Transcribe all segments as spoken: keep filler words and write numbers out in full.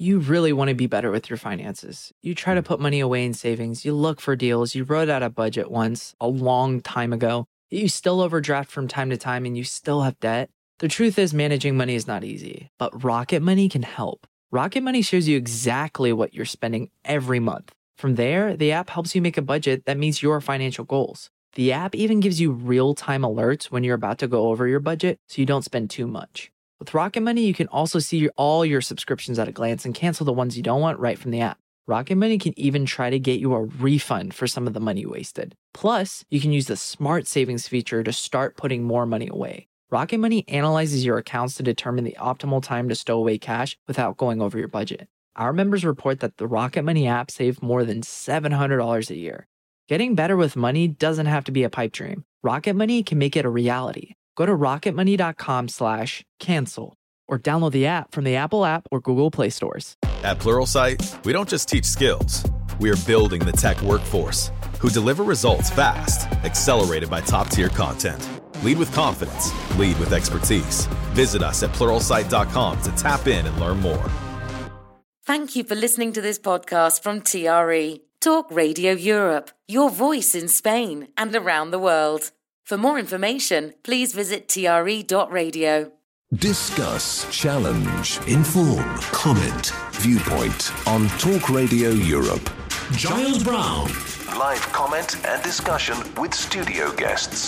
You really want to be better with your finances. You try to put money away in savings. You look for deals. You wrote out a budget once a long time ago. You still overdraft from time to time and you still have debt. The truth is managing money is not easy, but Rocket Money can help. Rocket Money shows you exactly what you're spending every month. From there, the app helps you make a budget that meets your financial goals. The app even gives you real-time alerts when you're about to go over your budget so you don't spend too much. With Rocket Money, you can also see all your subscriptions at a glance and cancel the ones you don't want right from the app. Rocket Money can even try to get you a refund for some of the money you wasted. Plus, you can use the Smart Savings feature to start putting more money away. Rocket Money analyzes your accounts to determine the optimal time to stow away cash without going over your budget. Our members report that the Rocket Money app saved more than seven hundred dollars a year. Getting better with money doesn't have to be a pipe dream. Rocket Money can make it a reality. Go to rocketmoney.com slash cancel or download the app from the Apple app or Google Play stores. At Pluralsight, we don't just teach skills. We are building the tech workforce who deliver results fast, accelerated by top-tier content. Lead with confidence. Lead with expertise. Visit us at pluralsight dot com to tap in and learn more. Thank you for listening to this podcast from T R E, Talk Radio Europe, your voice in Spain and around the world. For more information, please visit T R E dot radio. Discuss, challenge, inform, comment, viewpoint on Talk Radio Europe. Giles Brown. Live comment and discussion with studio guests.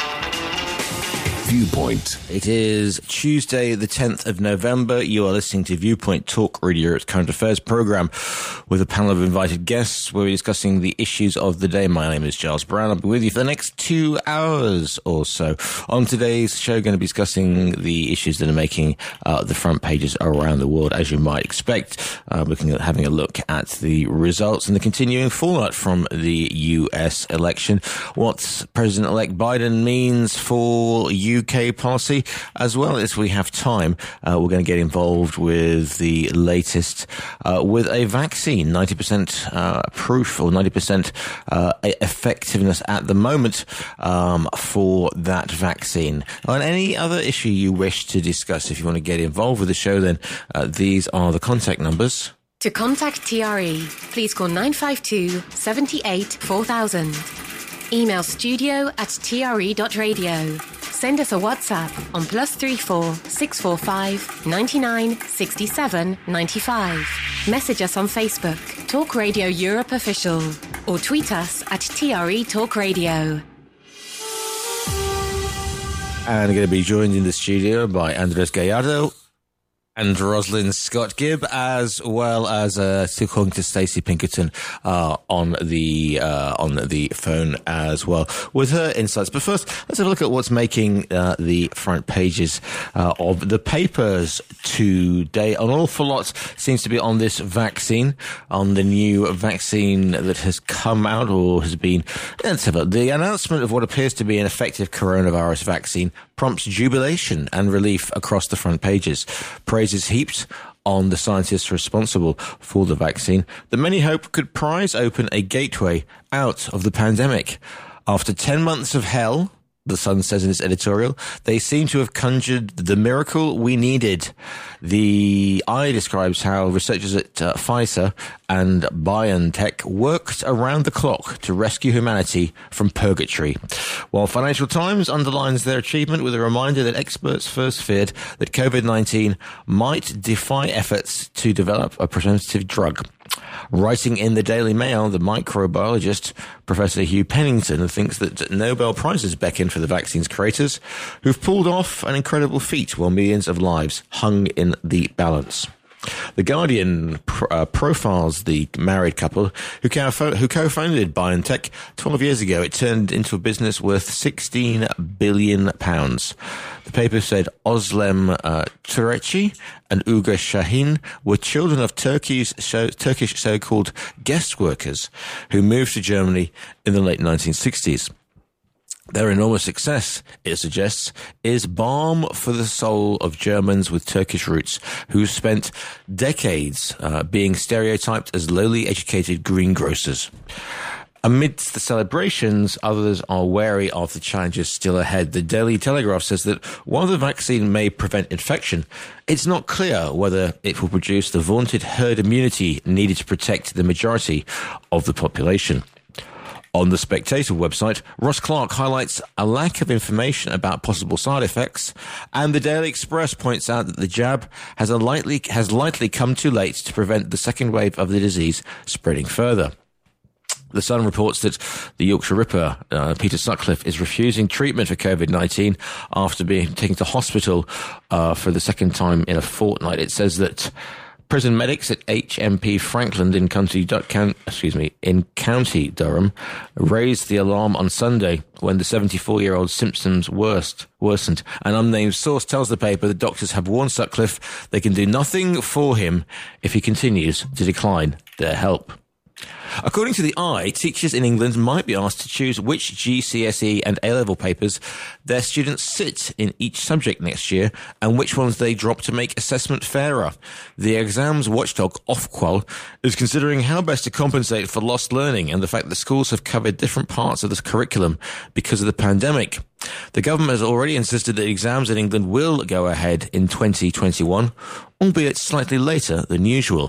Viewpoint. It is Tuesday, the tenth of November. You are listening to Viewpoint, Talk Radio Europe's current affairs program with a panel of invited guests where we're discussing the issues of the day. My name is Giles Brown. I'll be with you for the next two hours or so. On today's show, going to be discussing the issues that are making uh, the front pages around the world, as you might expect. Uh, looking at having a look at the results and the continuing fallout from the U S election. What President-elect Biden means for U K policy, as well as we have time. Uh, we're going to get involved with the latest uh, with a vaccine, ninety percent uh, proof or ninety percent uh, effectiveness at the moment um, for that vaccine. On any other issue you wish to discuss, if you want to get involved with the show, then uh, these are the contact numbers. To contact T R E, please call nine five two, seven eight, four thousand. Email studio at T R E dot radio. Send us a WhatsApp on plus three four six four five ninety nine sixty seven ninety five. Message us on Facebook, Talk Radio Europe Official, or tweet us at T R E Talk Radio. And I'm going to be joined in the studio by Andres Gallardo and Rosalind Scott Gibb, as well as uh, still calling to Stacey Pinkerton uh, on the uh, on the phone as well with her insights. But first, let's have a look at what's making uh, the front pages uh, of the papers today. An awful lot seems to be on this vaccine, on the new vaccine that has come out or has been. Let's have a, the announcement of what appears to be an effective coronavirus vaccine prompts jubilation and relief across the front pages. Praises heaped on the scientists responsible for the vaccine that many hope could prise open a gateway out of the pandemic. After ten months of hell, The Sun says in its editorial, they seem to have conjured the miracle we needed. The Eye describes how researchers at uh, Pfizer and BioNTech worked around the clock to rescue humanity from purgatory, while Financial Times underlines their achievement with a reminder that experts first feared that COVID nineteen might defy efforts to develop a preventative drug. Writing in the Daily Mail, the microbiologist Professor Hugh Pennington thinks that Nobel Prizes beckon for the vaccine's creators, who've pulled off an incredible feat while millions of lives hung in the balance. The Guardian pro- uh, profiles the married couple who, co- who co-founded BioNTech twelve years ago. It turned into a business worth sixteen billion pounds. The paper said Özlem uh, Türeci and Uğur Şahin were children of Turkey's so, Turkish so-called guest workers who moved to Germany in the late nineteen sixties. Their enormous success, it suggests, is balm for the soul of Germans with Turkish roots who spent decades uh, being stereotyped as lowly educated greengrocers. Amidst the celebrations, others are wary of the challenges still ahead. The Daily Telegraph says that while the vaccine may prevent infection, it's not clear whether it will produce the vaunted herd immunity needed to protect the majority of the population. On the Spectator website, Ross Clark highlights a lack of information about possible side effects, and the Daily Express points out that the jab has, a likely, has likely come too late to prevent the second wave of the disease spreading further. The Sun reports that the Yorkshire Ripper, uh, Peter Sutcliffe, is refusing treatment for COVID nineteen after being taken to hospital uh, for the second time in a fortnight. It says that prison medics at H M P Franklin in County, excuse me, in County Durham raised the alarm on Sunday when the seventy-four-year-old's symptoms worst, worsened. An unnamed source tells the paper that doctors have warned Sutcliffe they can do nothing for him if he continues to decline their help. According to the Eye, teachers in England might be asked to choose which G C S E and A-level papers their students sit in each subject next year and which ones they drop to make assessment fairer. The exams watchdog Ofqual is considering how best to compensate for lost learning and the fact that schools have covered different parts of the curriculum because of the pandemic. The government has already insisted that exams in England will go ahead in twenty twenty-one, albeit slightly later than usual.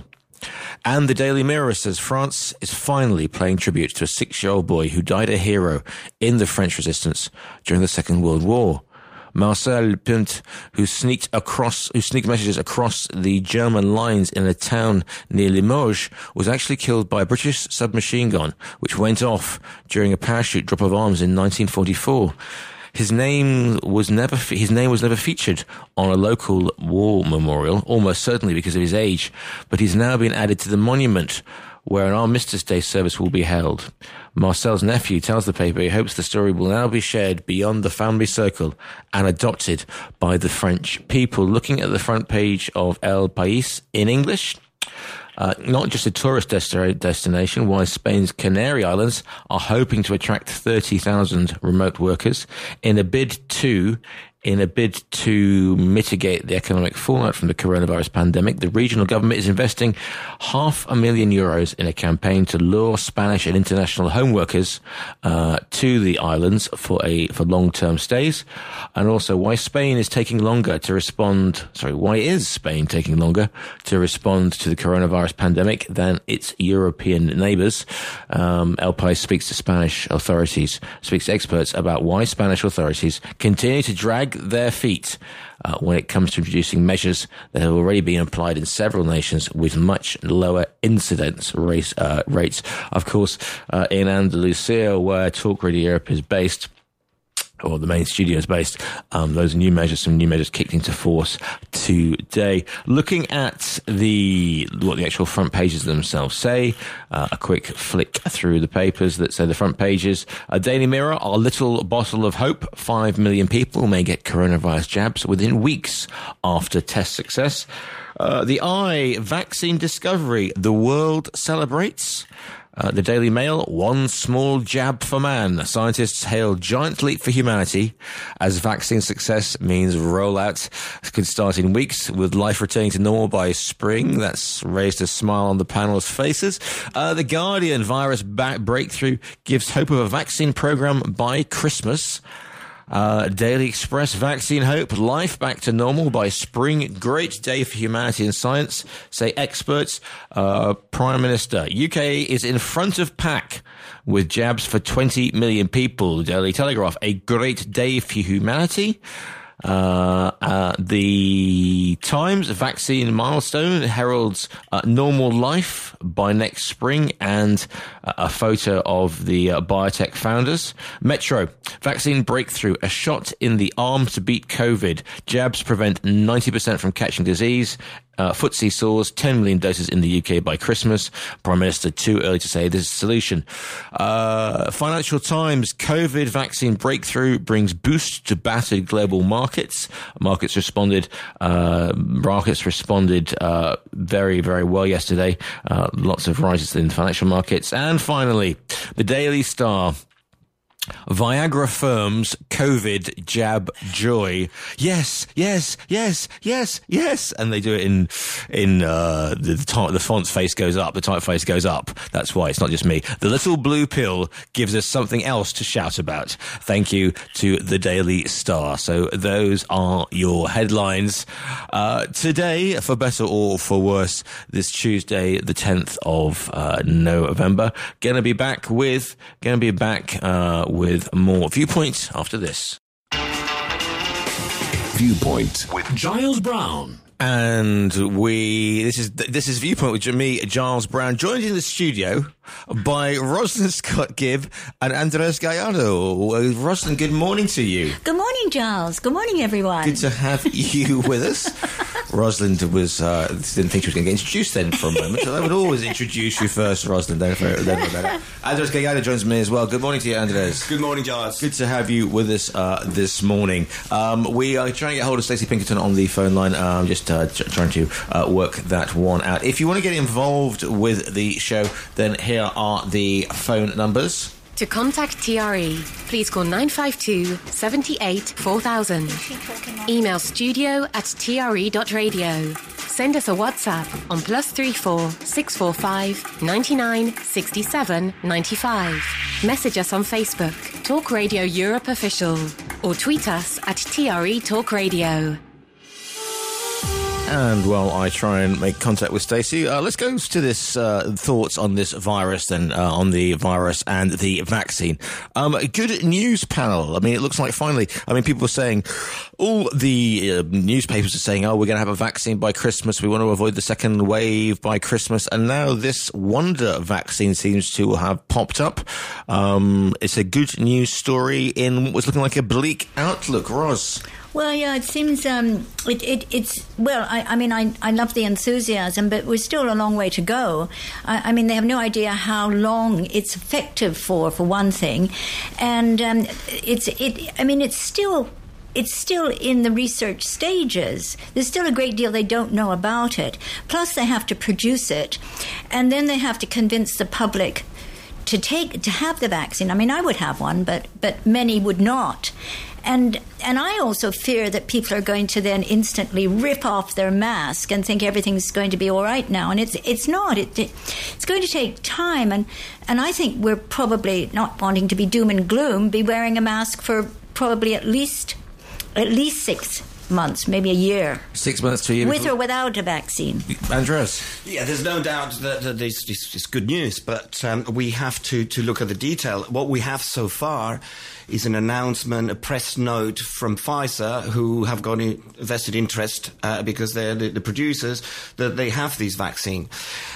And the Daily Mirror says France is finally paying tribute to a six-year-old boy who died a hero in the French resistance during the Second World War. Marcel Punt, who sneaked across, who sneaked messages across the German lines in a town near Limoges, was actually killed by a British submachine gun, which went off during a parachute drop of arms in nineteen forty-four. His name was never his name was never featured on a local war memorial, almost certainly because of his age, but he's now been added to the monument where an Armistice Day service will be held. Marcel's nephew tells the paper he hopes the story will now be shared beyond the family circle and adopted by the French people. Looking at the front page of El País in English, Uh, not just a tourist desti- destination, while Spain's Canary Islands are hoping to attract thirty thousand remote workers in a bid to In a bid to mitigate the economic fallout from the coronavirus pandemic. The regional government is investing half a million euros in a campaign to lure Spanish and international home workers uh, to the islands for a for long-term stays, and also why Spain is taking longer to respond. Sorry, why is Spain taking longer to respond to the coronavirus pandemic than its European neighbours? Um, El País speaks to Spanish authorities, speaks to experts about why Spanish authorities continue to drag their feet uh, when it comes to introducing measures that have already been applied in several nations with much lower incidence race, uh, rates. Of course, uh, in Andalusia, where Talk Radio Europe is based, or the main studio is based, um, those new measures, some new measures kicked into force today. Looking at the, what the actual front pages themselves say, uh, a quick flick through the papers that say the front pages, uh, Daily Mirror, our little bottle of hope, five million people may get coronavirus jabs within weeks after test success. Uh, the Eye, vaccine discovery, the world celebrates. Uh, the Daily Mail, one small jab for man. Scientists hail giant leap for humanity as vaccine success means rollout could start in weeks with life returning to normal by spring. That's raised a smile on the panel's faces. Uh, the Guardian, virus back breakthrough gives hope of a vaccine program by Christmas. Uh, Daily Express, vaccine hope, life back to normal by spring. Great day for humanity and science, say experts. Uh, Prime Minister, U K is in front of pack with jabs for twenty million people. Daily Telegraph, a great day for humanity. Uh, uh, the Times, vaccine milestone heralds uh, normal life by next spring, and uh, a photo of the uh, biotech founders. Metro, vaccine breakthrough, a shot in the arm to beat COVID. Jabs prevent ninety percent from catching disease. Uh, F T S E soars ten million doses in the U K by Christmas. Prime Minister, too early to say this is a solution. Uh, Financial Times, COVID vaccine breakthrough brings boost to battered global markets. Markets responded, uh, markets responded, uh, very, very well yesterday. Uh, lots of rises in financial markets. And finally, the Daily Star. Viagra firms COVID jab joy. Yes, yes, yes, yes, yes. And they do it in, in, uh, the, the, type, the font's face goes up, the typeface goes up. That's why it's not just me. The little blue pill gives us something else to shout about. Thank you to the Daily Star. So those are your headlines. Uh, today, for better or for worse, this Tuesday, the tenth of uh, November, gonna be back with, gonna be back, uh, with more Viewpoint after this. Viewpoint with Giles Brown. And we, this is, this is Viewpoint with me, Giles Brown, joined in the studio by Rosalind Scott Gibb and Andres Gallardo. Rosalind, good morning to you. Good morning, Giles. Good morning, everyone. Good to have you with us. Rosalind was, uh, didn't think she was going to get introduced then for a moment, so I would always introduce you first, Rosalind. Then, then better. Andres Gallardo joins me as well. Good morning to you, Andres. Good morning, Giles. Good to have you with us uh, this morning. Um, we are trying to get hold of Stacey Pinkerton on the phone line, um, just uh, t- trying to uh, work that one out. If you want to get involved with the show, then here are the phone numbers. To contact T R E, please call nine five two, seven eight, four thousand. Email studio at t r e dot radio. Send us a WhatsApp on plus three four six four five ninety nine sixty seven ninety five. Message us on Facebook, Talk Radio Europe Official, or tweet us at T R E Talk Radio. And while I try and make contact with Stacey, uh, let's go to this uh, thoughts on this virus then, uh, on the virus and the vaccine. Um, good news panel. I mean, it looks like finally, I mean, people are saying, all the uh, newspapers are saying, oh, we're going to have a vaccine by Christmas. We want to avoid the second wave by Christmas. And now this wonder vaccine seems to have popped up. Um, it's a good news story in what was looking like a bleak outlook. Ros. Well, yeah, it seems um, it, it, it's, well, I, I mean, I, I love the enthusiasm, but we're still a long way to go. I, I mean, they have no idea how long it's effective for, for one thing. And um, it's, it, I mean, it's still... It's still in the research stages. There's still a great deal they don't know about it. Plus, they have to produce it, and then they have to convince the public to take to have the vaccine. I mean, I would have one, but but many would not. And and I also fear that people are going to then instantly rip off their mask and think everything's going to be all right now. And it's it's not. It, it it's going to take time. And and I think we're probably, not wanting to be doom and gloom, be wearing a mask for probably at least. At least six months, maybe a year. Six months to a year. With or without a vaccine. Andres? Yeah, there's no doubt that, that this, this is good news, but um, we have to, to look at the detail. What we have so far is an announcement, a press note from Pfizer, who have got a vested interest uh, because they're the, the producers, that they have this vaccine.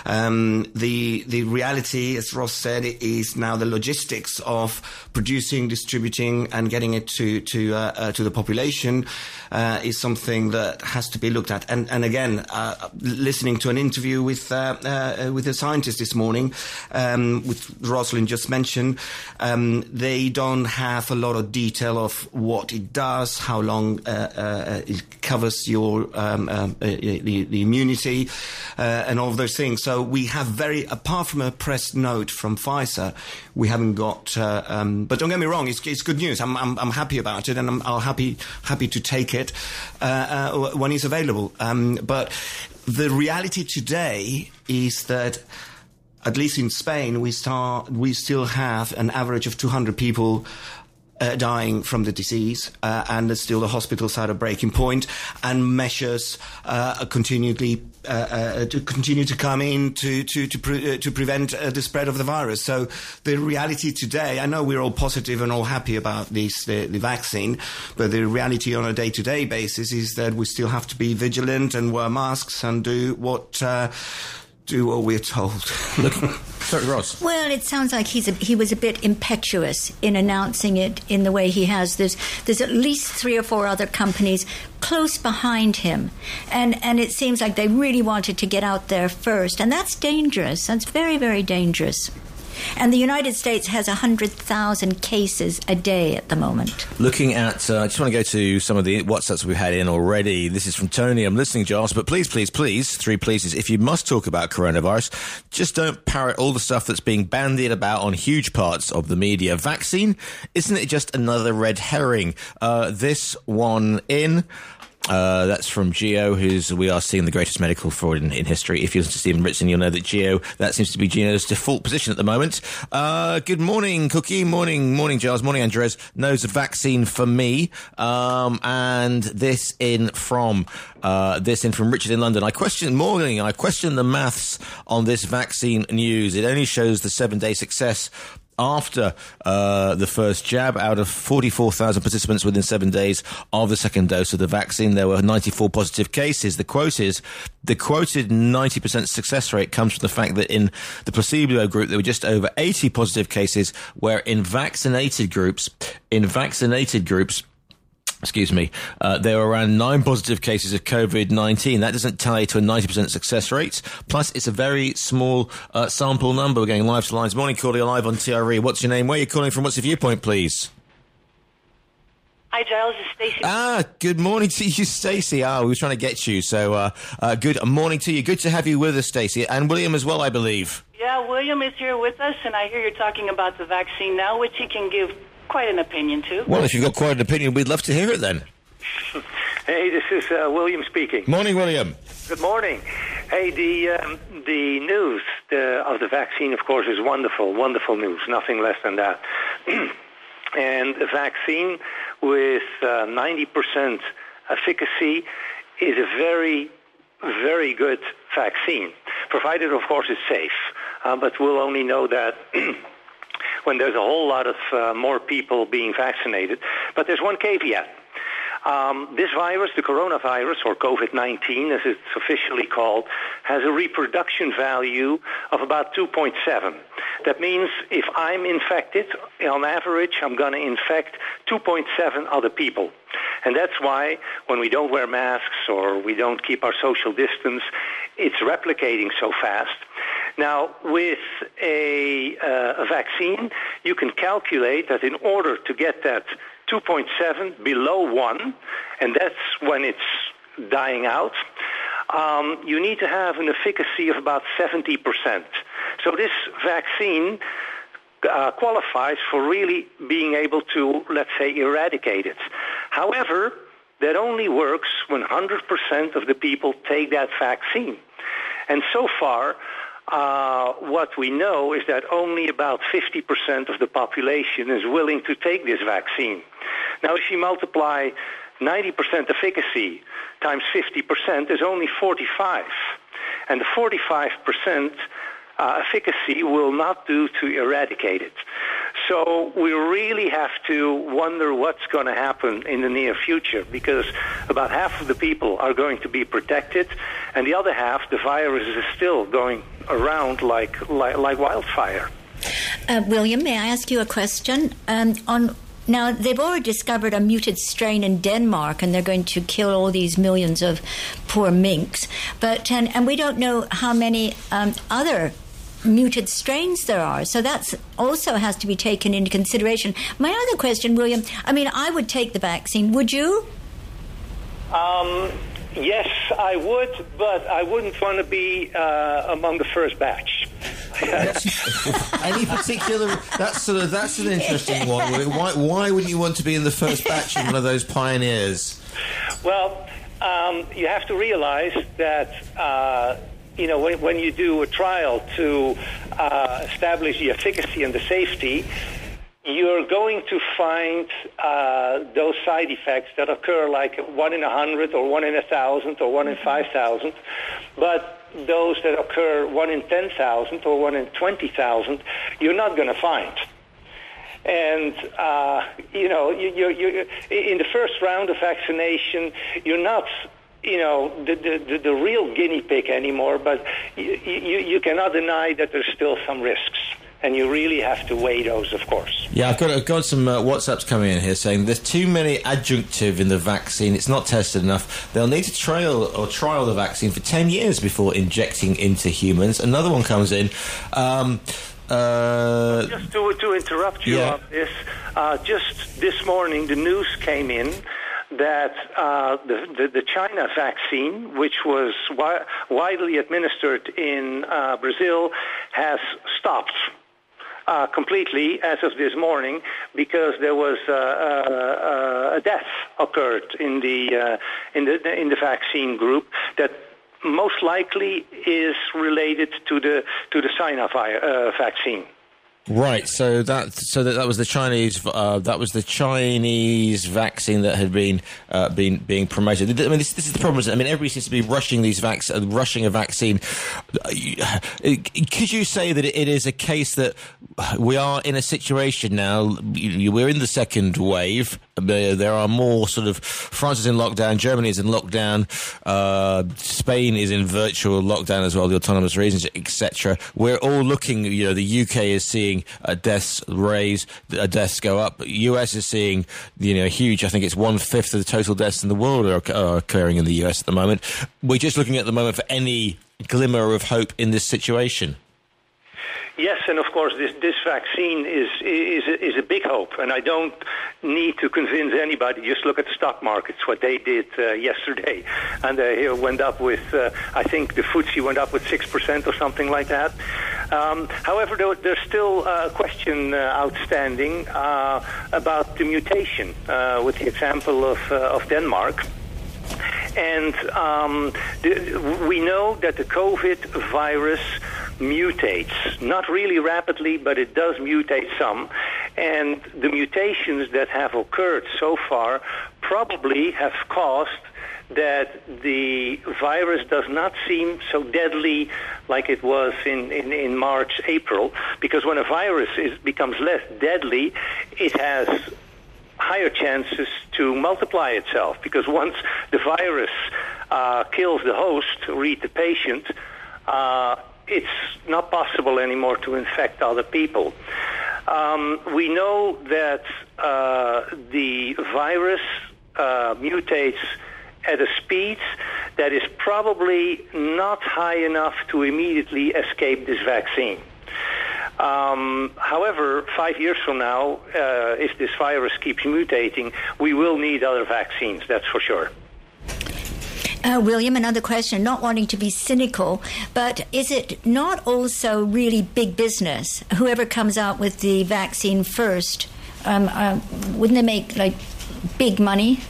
Um, the the reality, as Ross said, is now the logistics of producing, distributing, and getting it to to uh, uh, to the population uh, is something that has to be looked at. And and again, uh, listening to an interview with uh, uh, with a scientist this morning, um, which Rosalind just mentioned, um, they don't have a lot of detail of what it does, how long uh, uh, it covers your um, um, uh, the, the immunity, uh, and all of those things. So we have very, apart from a press note from Pfizer, we haven't got. Uh, um, but don't get me wrong, it's, it's good news. I'm, I'm I'm happy about it, and I'm I'll happy happy to take it uh, uh, when it's available. Um, but the reality today is that, at least in Spain, we start we still have an average of two hundred people Uh, dying from the disease, uh, and there's still the hospitals at a breaking point, and measures uh, are continually uh, uh, to continue to come in to to to, pre- uh, to prevent uh, the spread of the virus. So the reality today, I know we're all positive and all happy about this the, the vaccine, but the reality on a day-to-day basis is that we still have to be vigilant and wear masks and do what. Uh, do what we're told. Sorry, Ross. Well, it sounds like he's a, he was a bit impetuous in announcing it in the way he has. There's there's at least three or four other companies close behind him, and and it seems like they really wanted to get out there first, and that's dangerous. That's very, very dangerous. And the United States has one hundred thousand cases a day at the moment. Looking at, uh, I just want to go to some of the WhatsApps we've had in already. This is from Tony. I'm listening, Giles, but please, please, please, three pleases. If you must talk about coronavirus, just don't parrot all the stuff that's being bandied about on huge parts of the media. Vaccine, isn't it just another red herring? Uh, this one in... Uh, that's from Gio, who's we are seeing the greatest medical fraud in, in history. If you listen to Stephen Ritson, you'll know that Gio, that seems to be Gio's default position at the moment. Uh, good morning, Cookie. Morning, morning, Giles. Morning, Andres. Knows a vaccine for me. Um, and this in from, uh, this in from Richard in London. I question, morning, I question the maths on this vaccine news. It only shows the seven day success after uh, the first jab. Out of forty-four thousand participants within seven days of the second dose of the vaccine, there were ninety-four positive cases. The quote is, the quoted ninety percent success rate comes from the fact that in the placebo group, there were just over eighty positive cases, where in vaccinated groups, in vaccinated groups, Excuse me, uh, there were around nine positive cases of COVID nineteen. That doesn't tally to a ninety percent success rate. Plus, it's a very small uh, sample number. We're going live to lines. Morning, calling live on T R E. What's your name? Where are you calling from? What's your viewpoint, please? Hi, Giles. It's Stacey. Ah, good morning to you, Stacey. Ah, we were trying to get you. So, uh, uh, good morning to you. Good to have you with us, Stacey. And William as well, I believe. Yeah, William is here with us, and I hear you're talking about the vaccine now, which he can give quite an opinion too. Well, if you've got quite an opinion, we'd love to hear it then. Hey, this is uh, William speaking. Morning, William. Good morning. Hey, the um, the news the, of the vaccine, of course, is wonderful, wonderful news, nothing less than that. And a vaccine with uh, ninety percent efficacy is a very, very good vaccine, provided, of course, it's safe. Uh, but we'll only know that when there's a whole lot of uh, more people being vaccinated. But there's one caveat. Um, this virus, the coronavirus, or COVID nineteen, as it's officially called, has a reproduction value of about two point seven. That means if I'm infected, on average, I'm going to infect two point seven other people. And that's why when we don't wear masks or we don't keep our social distance, it's replicating so fast. Now, with a, uh, a vaccine, you can calculate that in order to get that two point seven below one, and that's when it's dying out, um, you need to have an efficacy of about seventy percent. So this vaccine uh, qualifies for really being able to, let's say, eradicate it. However, that only works when one hundred percent of the people take that vaccine. And so far, Uh, what we know is that only about fifty percent of the population is willing to take this vaccine. Now, if you multiply ninety percent efficacy times fifty percent, there's only forty-five. And the forty-five percent uh, efficacy will not do to eradicate it. So we really have to wonder what's going to happen in the near future, because about half of the people are going to be protected, and the other half, the virus is still going around like like, like wildfire. Uh, William, may I ask you a question? Um, on now, they've already discovered a muted strain in Denmark, and they're going to kill all these millions of poor minks. But and, and we don't know how many um, other muted strains there are, so that's also has to be taken into consideration. My other question, William, I mean, I would take the vaccine. Would you? Um, yes, I would, but I wouldn't want to be uh, among the first batch. Any particular? That's sort of that's an interesting one. Why why wouldn't you want to be in the first batch and one of those pioneers? Well, um, you have to realize that. Uh, You know, when, when you do a trial to uh, establish the efficacy and the safety, you're going to find uh, those side effects that occur like one in a hundred or one in a thousand or one in five thousand. But those that occur one in ten thousand or one in twenty thousand, you're not going to find. And, uh, you know, you, you, you, in the first round of vaccination, you're not... you know, the, the, the real guinea pig anymore, but you, you, you cannot deny that there's still some risks. And you really have to weigh those, of course. Yeah, I've got, I've got some uh, WhatsApps coming in here saying there's too many adjunctive in the vaccine. It's not tested enough. They'll need to trial or trial the vaccine for ten years before injecting into humans. Another one comes in. Um, uh, just to, to interrupt you yeah. on this, uh, just this morning the news came in that uh, the, the, the China vaccine, which was wi- widely administered in uh, Brazil, has stopped. Uh, completely as of this morning, because there was uh, uh, a death occurred in the uh, in the in the vaccine group that most likely is related to the to the Sinovac uh, vaccine. Right, so that so that, that was the Chinese uh, that was the Chinese vaccine that had been uh, been being promoted. I mean, this, this is the problem. Isn't it? I mean, everybody seems to be rushing these vac- uh, rushing a vaccine. Could you say that it is a case that we are in a situation now? We're in the second wave. There are more sort of France is in lockdown, Germany is in lockdown, uh, Spain is in virtual lockdown as well, the autonomous regions, et cetera. We're all looking. You know, the U K is seeing uh, deaths raise, uh, deaths go up. U S is seeing, you know, huge. I think it's one fifth of the total deaths in the world are, are occurring in the U S at the moment. We're just looking at the moment for any glimmer of hope in this situation. Yes, and of course, this, this vaccine is is is a big hope, and I don't need to convince anybody. Just look at the stock markets, what they did uh, yesterday, and they went up with, uh, I think the F T S E went up with six percent or something like that. Um, however, there, there's still a question uh, outstanding uh, about the mutation, uh, with the example of uh, of Denmark. And um, the, we know that the COVID virus mutates, not really rapidly, but it does mutate some. And the mutations that have occurred so far probably have caused that the virus does not seem so deadly like it was in, in, in March, April, because when a virus is, becomes less deadly, it has higher chances to multiply itself, because once the virus uh, kills the host, read the patient, uh, it's not possible anymore to infect other people. Um, we know that uh, the virus uh, mutates at a speed that is probably not high enough to immediately escape this vaccine. Um, however, five years from now, uh, if this virus keeps mutating, we will need other vaccines, that's for sure. Uh, William, another question, not wanting to be cynical, but is it not also really big business? Whoever comes out with the vaccine first, um, uh, wouldn't they make, like, big money?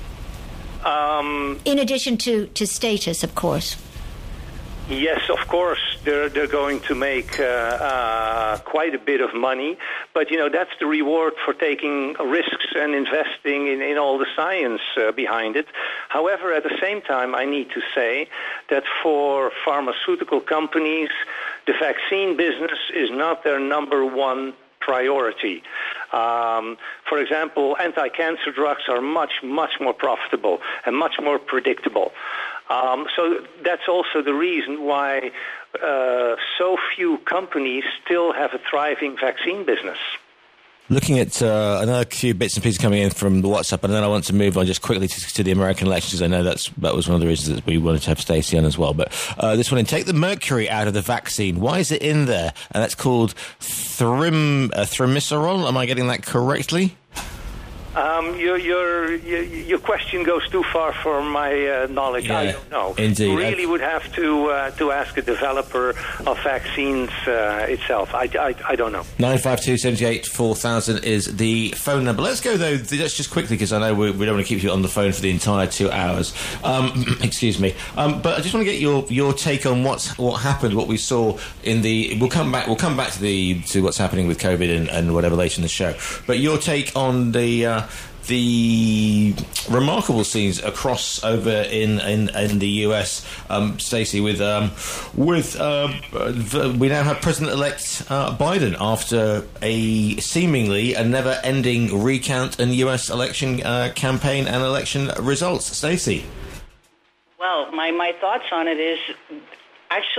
Um, In addition to, to status, of course. Yes, of course, they're they're going to make uh, uh, quite a bit of money, but you know that's the reward for taking risks and investing in, in all the science uh, behind it. However, at the same time, I need to say that for pharmaceutical companies, the vaccine business is not their number one priority. Um, for example, anti-cancer drugs are much, much more profitable and much more predictable. Um, so that's also the reason why uh, so few companies still have a thriving vaccine business. Looking at uh, another few bits and pieces coming in from the WhatsApp, and then I want to move on just quickly to, to the American elections. I know that's that was one of the reasons that we wanted to have Stacey on as well. But uh, this one, in take the mercury out of the vaccine. Why is it in there? And that's called thrim, uh, thimerosal. Am I getting that correctly? Um, your, your your your question goes too far for my uh, knowledge. Yeah, I don't know. indeed. You really would have to uh, to ask a developer of vaccines uh, itself. I, I, I don't know. nine five two, seven eight, four thousand is the phone number. Let's go, though, let's just quickly, because I know we, we don't want to keep you on the phone for the entire two hours. Um, excuse me. Um, but I just want to get your, your take on what's what happened, what we saw in the... We'll come back We'll come back to the to what's happening with COVID and, and whatever later in the show. But your take on the... Uh, the remarkable scenes across over in, in, in the U S, um, Stacey, with um, with uh, we now have President-elect uh, Biden after a seemingly a never-ending recount in U S election uh, campaign and election results. Stacey? Well, my, my thoughts on it is actually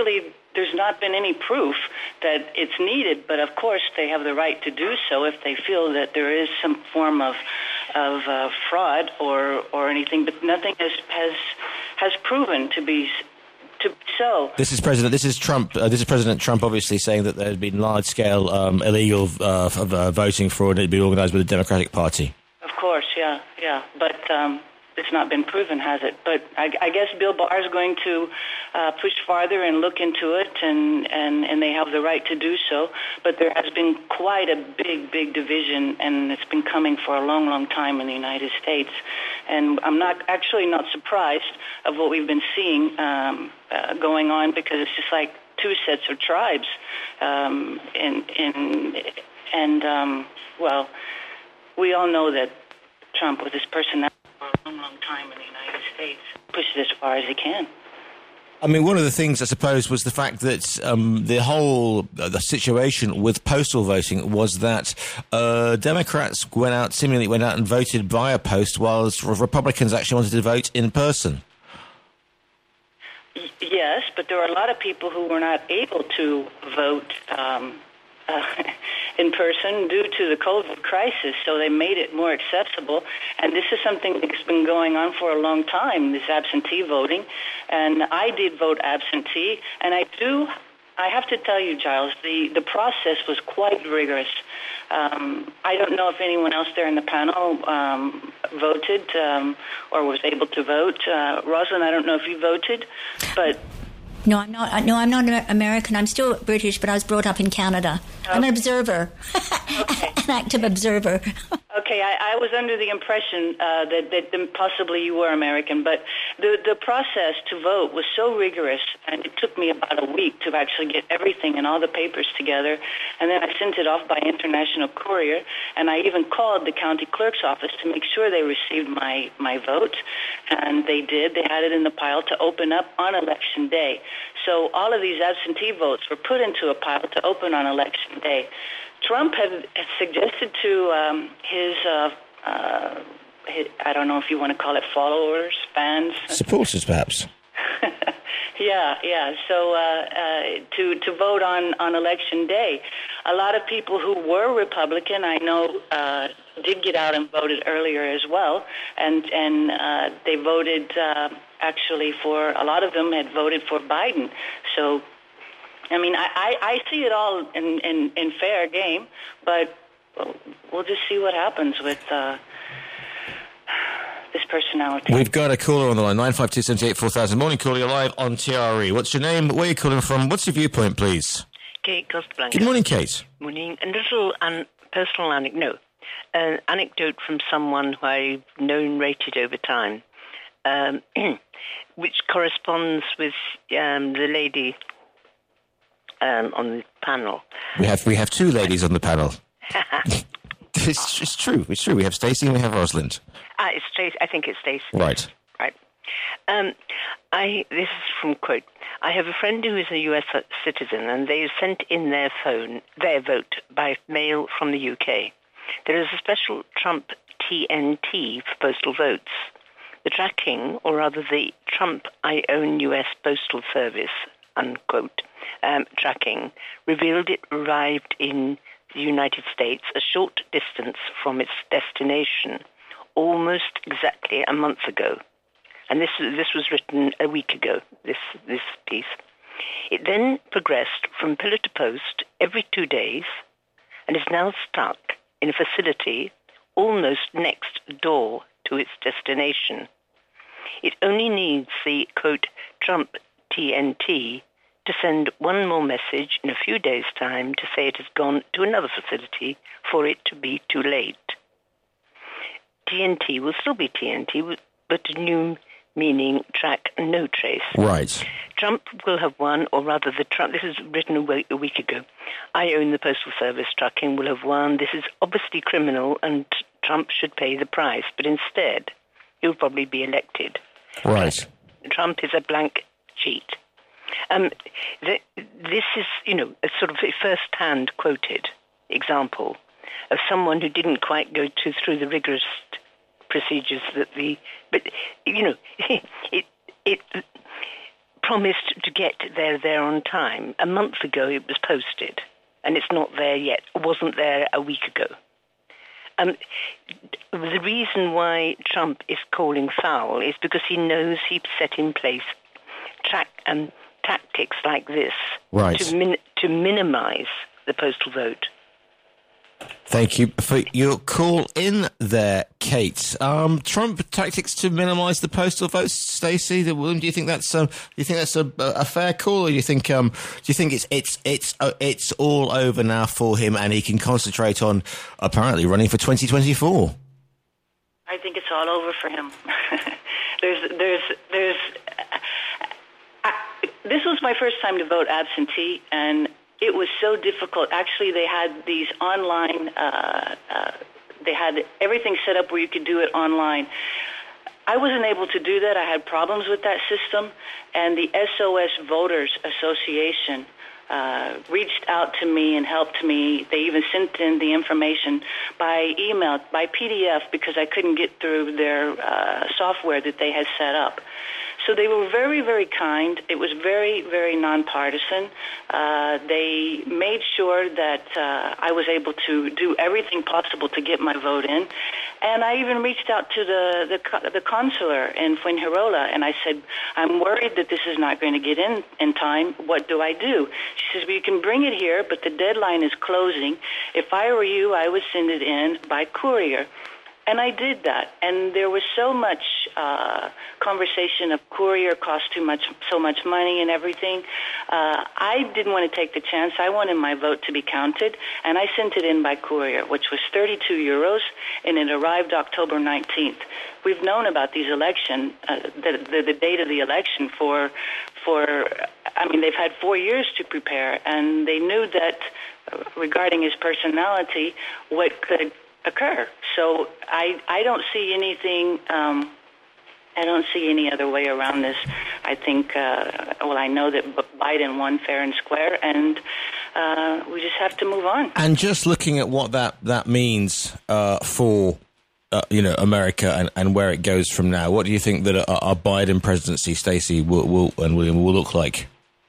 there's not been any proof that it's needed, but of course they have the right to do so if they feel that there is some form of of uh, fraud or or anything. But nothing has has has proven to be to so. This is President. This is Trump. Uh, this is President Trump, obviously saying that there had been large-scale um, illegal uh, of, uh, voting fraud that had been organised by the Democratic Party. Of course, yeah, yeah, but um, it's not been proven, has it? But I, I guess Bill Barr is going to uh, push farther and look into it, and, and, and they have the right to do so. But there has been quite a big, big division, and it's been coming for a long, long time in the United States. And I'm not actually not surprised of what we've been seeing um, uh, going on, because it's just like two sets of tribes, um, in in and um, well, we all know that Trump, with his personality for a long, long time in the United States, pushed it as far as he can. I mean, one of the things, I suppose, was the fact that um, the whole uh, the situation with postal voting was that uh, Democrats went out, seemingly went out and voted via post, whilst Republicans actually wanted to vote in person. Y- yes, but there were a lot of people who were not able to vote um, uh, in person due to the COVID crisis, so they made it more accessible. And this is something that's been going on for a long time, this absentee voting. And I did vote absentee, and I do, I have to tell you, Giles, the, the process was quite rigorous. Um, I don't know if anyone else there in the panel um, voted um, or was able to vote. Uh, Rosalind, I don't know if you voted, but... No, I'm not. No, I'm not American. I'm still British, but I was brought up in Canada. Okay. I'm an observer, okay. An active observer. Okay, I, I was under the impression uh, that, that possibly you were American, but the the process to vote was so rigorous, and it took me about a week to actually get everything and all the papers together, and then I sent it off by international courier, and I even called the county clerk's office to make sure they received my, my vote, and they did. They had it in the pile to open up on election day. So all of these absentee votes were put into a pile to open on election day. Trump had, had suggested to um, his, uh, uh, his, I don't know if you want to call it followers, fans. Supporters, perhaps. yeah, yeah. So uh, uh, to, to vote on, on election day. A lot of people who were Republican, I know, uh, did get out and voted earlier as well. And, and uh, they voted uh, actually for, a lot of them had voted for Biden. So I mean, I, I, I see it all in, in, in fair game, but we'll just see what happens with uh, this personality. We've got a caller on the line, nine five two, seven eight, four thousand. Morning, caller, you're live on T R E. What's your name? Where are you calling from? What's your viewpoint, please? Kate Costblanca. Good morning, Kate. Morning. A little un- personal anecdote, no, an anecdote from someone who I've known, rated over time, um, which corresponds with um, the lady... Um, on the panel. We have we have two ladies on the panel. it's, it's true. It's true. We have Stacey and we have Rosalind. Ah, it's Stacey. I think it's Stacey. Right. Right. Um, I. This is from quote. I have a friend who is a U S citizen, and they sent in their phone their vote by mail from the U K. There is a special Trump T N T for postal votes. The tracking, or rather the Trump I Own U S Postal Service, unquote, um, tracking, revealed it arrived in the United States a short distance from its destination, almost exactly a month ago. And this this was written a week ago, this, this piece. It then progressed from pillar to post every two days and is now stuck in a facility almost next door to its destination. It only needs the, quote, Trump T N T to send one more message in a few days' time to say it has gone to another facility for it to be too late. T N T will still be T N T, but a new meaning, track no trace. Right. Trump will have won, or rather the Trump, this is written a week, a week ago, I Own the Postal Service tracking will have won. This is obviously criminal and Trump should pay the price, but instead he'll probably be elected. Right. Trump is a blank cheat. Um, the, this is, you know, a sort of a first-hand quoted example of someone who didn't quite go to, through the rigorous procedures that the, but, you know, it, it promised to get there there on time. A month ago it was posted, and it's not there yet. It wasn't there a week ago. Um, the reason why Trump is calling foul is because he knows he's set in place track, um, tactics like this right. to, min- to minimize the postal vote. Thank you for your call in there, Kate. Um, Trump tactics to minimise the postal vote, Stacey. Do you think that's um, do you think that's a, a fair call, or do you think um, do you think it's it's it's uh, it's all over now for him, and he can concentrate on apparently running for twenty twenty-four? I think it's all over for him. there's there's there's. I, this was my first time to vote absentee, and it was so difficult. Actually, they had these online, uh, uh, they had everything set up where you could do it online. I wasn't able to do that. I had problems with that system. And the S O S Voters Association uh, reached out to me and helped me. They even sent in the information by email, by P D F, because I couldn't get through their uh, software that they had set up. So they were very, very kind. It was very, very nonpartisan. Uh, they made sure that uh, I was able to do everything possible to get my vote in. And I even reached out to the, the, the consular in Fuengirola, and I said, I'm worried that this is not going to get in in time. What do I do? She says, well, you can bring it here, but the deadline is closing. If I were you, I would send it in by courier. And I did that, and there was so much uh, conversation of courier cost too much, so much money and everything. Uh, I didn't want to take the chance. I wanted my vote to be counted, and I sent it in by courier, which was thirty-two euros, and it arrived October nineteenth. We've known about these election, uh, the, the, the date of the election for, for, I mean, they've had four years to prepare, and they knew that uh, regarding his personality, what could occur. So I I don't see anything. Um, I don't see any other way around this. I think. Uh, well, I know that Biden won fair and square, and uh, we just have to move on. And just looking at what that that means uh, for uh, you know America and, and where it goes from now, what do you think that a, a Biden presidency, Stacey, will, will and William will look like?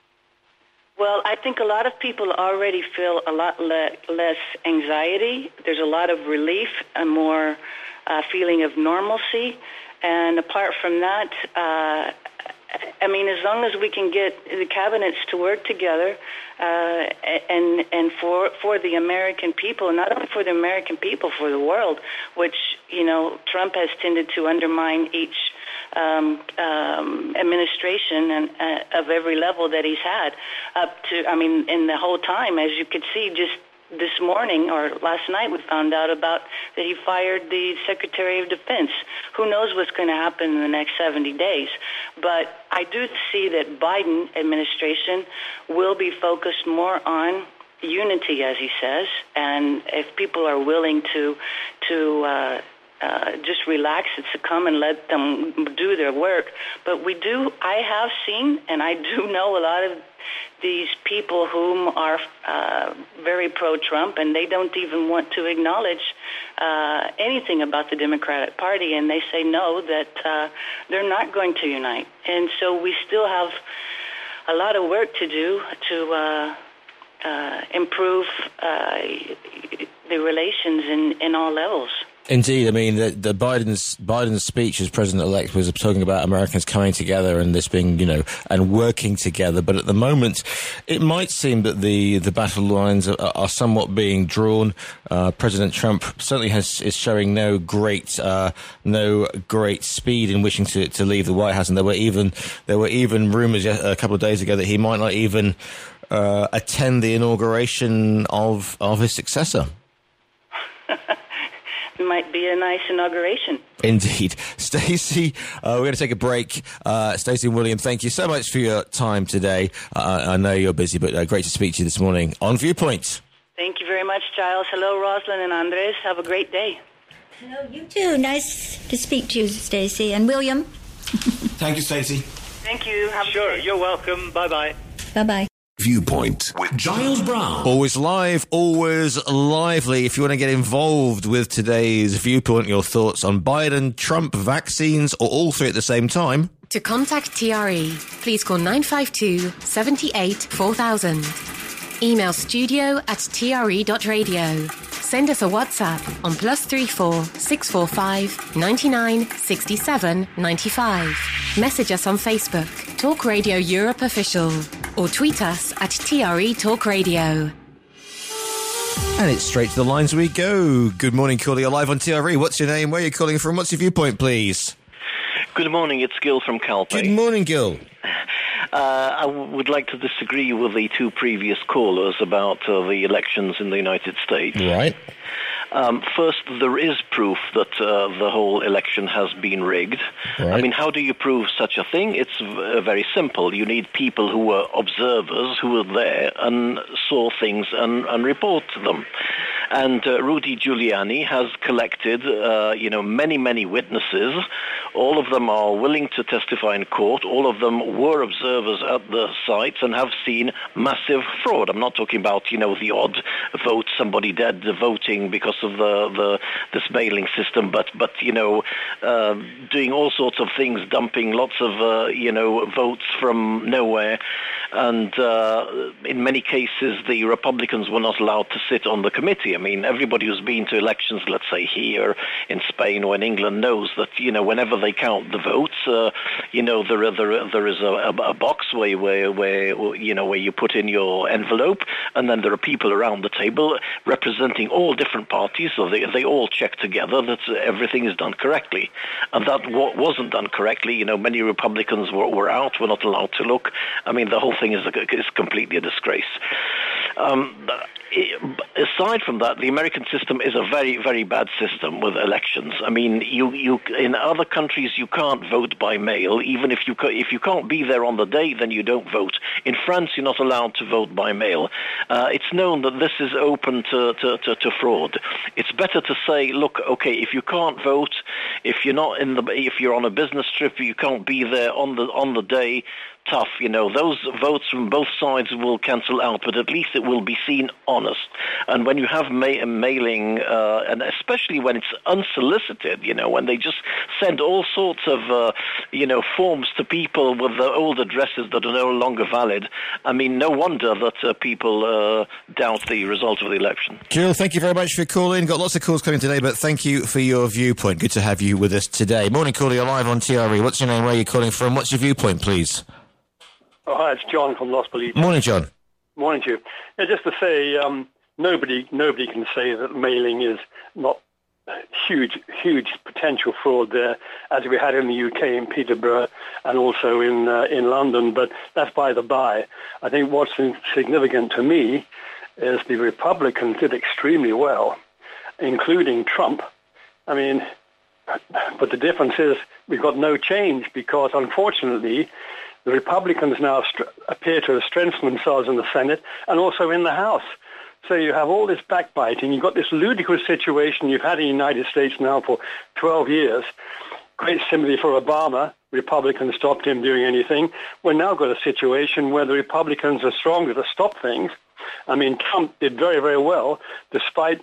Well, I think a lot of people already feel a lot le- less anxiety. There's a lot of relief, a more uh, feeling of normalcy. And apart from that, uh, I mean, as long as we can get the cabinets to work together uh, and and for for the American people, not only for the American people, for the world, which, you know, Trump has tended to undermine each Um, um, administration and uh, of every level that he's had up to, I mean, in the whole time, as you could see just this morning or last night, we found out about that he fired the Secretary of Defense. Who knows what's going to happen in the next seventy days? But I do see that Biden administration will be focused more on unity, as he says, and if people are willing to to uh, Uh, just relax and succumb and let them do their work. But we do, I have seen, and I do know a lot of these people whom are uh, very pro-Trump, and they don't even want to acknowledge uh, anything about the Democratic Party, and they say no, that uh, they're not going to unite. And so we still have a lot of work to do to uh, uh, improve uh, the relations in, in all levels. Indeed, I mean the, the Biden's Biden's speech as president-elect was talking about Americans coming together and this being, you know, and working together. But at the moment, it might seem that the, the battle lines are, are somewhat being drawn. Uh, President Trump certainly has is showing no great uh, no great speed in wishing to, to leave the White House, and there were even there were even rumors a couple of days ago that he might not even uh, attend the inauguration of of his successor. Might be a nice inauguration. Indeed. Stacey, uh, we're going to take a break. Uh, Stacey and William, thank you so much for your time today. Uh, I know you're busy, but uh, great to speak to you this morning on Viewpoint. Thank you very much, Giles. Hello, Rosalind and Andres. Have a great day. Hello, you too. Nice to speak to you, Stacey. And William? Thank you, Stacey. Thank you. Have sure, you're welcome. Bye-bye. Bye-bye. Viewpoint with Giles Brown. Always live, always lively. If you want to get involved with today's Viewpoint, your thoughts on Biden, Trump, vaccines, or all three at the same time, To contact T R E, please call nine five two, seven eight, four thousand. Email studio at t r e dot radio. Send us a WhatsApp on plus three four six four five ninety nine sixty seven ninety five. Message us on Facebook, Talk Radio Europe Official, or tweet us at T R E Talk Radio. And it's straight to the lines we go. Good morning, caller. You're live on T R E. What's your name? Where are you calling from? What's your viewpoint, please? Good morning. It's Gil from Calpe. Good morning, Gil. Uh, I w- would like to disagree with the two previous callers about uh, the elections in the United States. Right. Um, first, there is proof that uh, the whole election has been rigged. Right. I mean, how do you prove such a thing? It's v- very simple. You need people who were observers, who were there and saw things and, and report them. And uh, Rudy Giuliani has collected, uh, you know, many, many witnesses. All of them are willing to testify in court. All of them were observers at the sites and have seen massive fraud. I'm not talking about, you know, the odd vote, somebody dead voting because of the, the this mailing system, but, but you know, uh, doing all sorts of things, dumping lots of, uh, you know, votes from nowhere. And uh, in many cases, the Republicans were not allowed to sit on the committee. I mean, everybody who's been to elections, let's say here in Spain or in England, knows that, you know, whenever they count the votes, uh, you know, there, there, there is a, a box where, where, where, you know, where you put in your envelope, and then there are people around the table representing all different parties, so they, they all check together that everything is done correctly. And that w- wasn't done correctly. You know, many Republicans were, were out, were not allowed to look. I mean, the whole thing is, a, is completely a disgrace. Um, aside from that, the American system is a very, very bad system with elections. I mean, you, you in other countries you can't vote by mail. Even if you if you can't be there on the day, then you don't vote. In France, you're not allowed to vote by mail. Uh, it's known that this is open to, to, to, to fraud. It's better to say, look, okay, if you can't vote, if you're not in the, if you're on a business trip, you can't be there on the on the day. Tough, you know, those votes from both sides will cancel out, but at least it will be seen honest. And when you have ma- mailing, uh, and especially when it's unsolicited, you know, when they just send all sorts of, uh, you know, forms to people with the old addresses that are no longer valid, I mean, no wonder that uh, people uh, doubt the result of the election. Jill, thank you very much for calling. Got lots of calls coming today, but thank you for your viewpoint. Good to have you with us today. Morning, caller. You're live on T R E. What's your name? Where are you calling from? What's your viewpoint, please? Oh, hi, it's John from Los Politos. Morning, John. Morning to you. Yeah, just to say, um, nobody nobody can say that mailing is not huge, huge potential fraud there, as we had in the U K, in Peterborough, and also in uh, in London, but that's by the by. I think what's significant to me is the Republicans did extremely well, including Trump. I mean, but the difference is we've got no change because, unfortunately, the Republicans now st- appear to have strengthened themselves in the Senate and also in the House. So you have all this backbiting. You've got this ludicrous situation you've had in the United States now for twelve years. Great sympathy for Obama. Republicans stopped him doing anything. We've now got a situation where the Republicans are stronger to stop things. I mean, Trump did very, very well, despite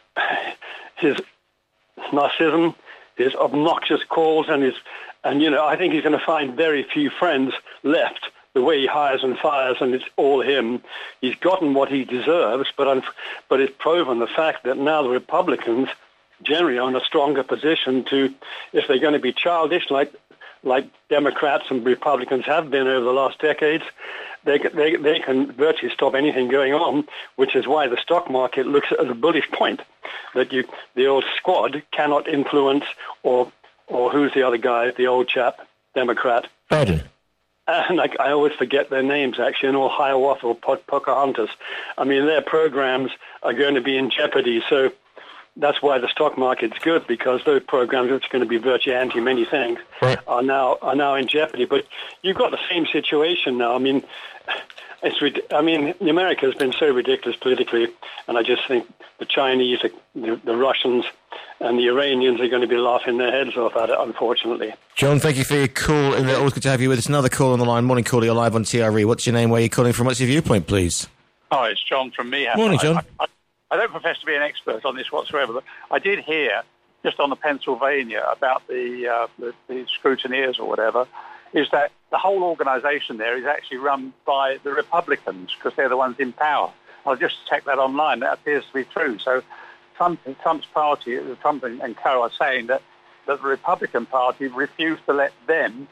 his narcissism, his obnoxious calls, and his... And, you know, I think he's going to find very few friends left the way he hires and fires, and it's all him. He's gotten what he deserves, but un- but it's proven the fact that now the Republicans generally are in a stronger position to, if they're going to be childish like like Democrats and Republicans have been over the last decades, they, they, they can virtually stop anything going on, which is why the stock market looks at a bullish point, that you the old squad cannot influence or... Or who's the other guy, the old chap, Democrat? Biden. And I, I always forget their names, actually, or Hiawatha or po- Pocahontas. I mean, their programs are going to be in jeopardy. So that's why the stock market's good, because those programs, which are going to be virtually anti many things, right, are now are now in jeopardy. But you've got the same situation now. I mean, it's I mean, America has been so ridiculous politically, and I just think the Chinese, the, the Russians, and the Iranians are going to be laughing their heads off at it, unfortunately. John, thank you for your call. And always good to have you with us. Another call on the line. Morning, caller. You're live on T R E. What's your name? Where are you calling from? What's your viewpoint, please? Hi, it's John from Meehan. Morning, John. I, I, I don't profess to be an expert on this whatsoever, but I did hear, just on the Pennsylvania, about the, uh, the, the scrutineers or whatever. is that the whole organisation there is actually run by the Republicans because they're the ones in power. I'll just check that online. That appears to be true. So Trump, Trump's party, Trump and co are saying that, that the Republican Party refused to let them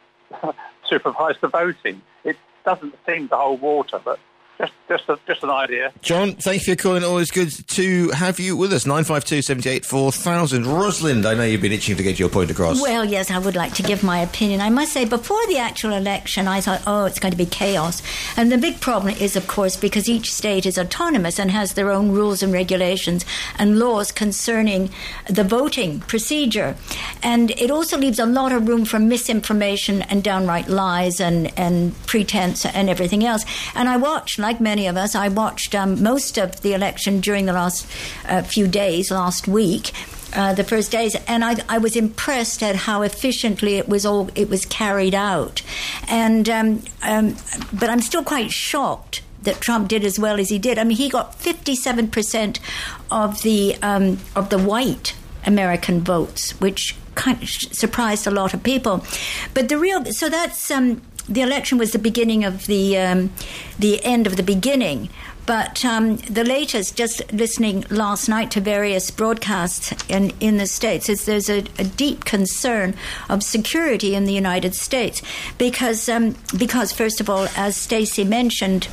supervise the voting. It doesn't seem to hold water, but just just a, just an idea. John, thank you for calling. Always good to have you with us. nine five two, seven eight four thousand. Rosalind, I know you've been itching to get your point across. Well, yes, I would like to give my opinion. I must say, before the actual election, I thought, oh, it's going to be chaos. And the big problem is, of course, because each state is autonomous and has their own rules and regulations and laws concerning the voting procedure. And it also leaves a lot of room for misinformation and downright lies and, and pretense and everything else. And I watched, like many of us, I watched um, most of the election during the last uh, few days, last week, uh, the first days, and I, I was impressed at how efficiently it was all it was carried out. And um, um, but I'm still quite shocked that Trump did as well as he did. I mean, he got fifty-seven percent of the um, of the white American votes, which kind of surprised a lot of people. But the real so that's. Um, The election was the beginning of the um, the end of the beginning. But um, the latest, just listening last night to various broadcasts in, in the States, is there's a, a deep concern of security in the United States. Because, um, because first of all, as Stacey mentioned,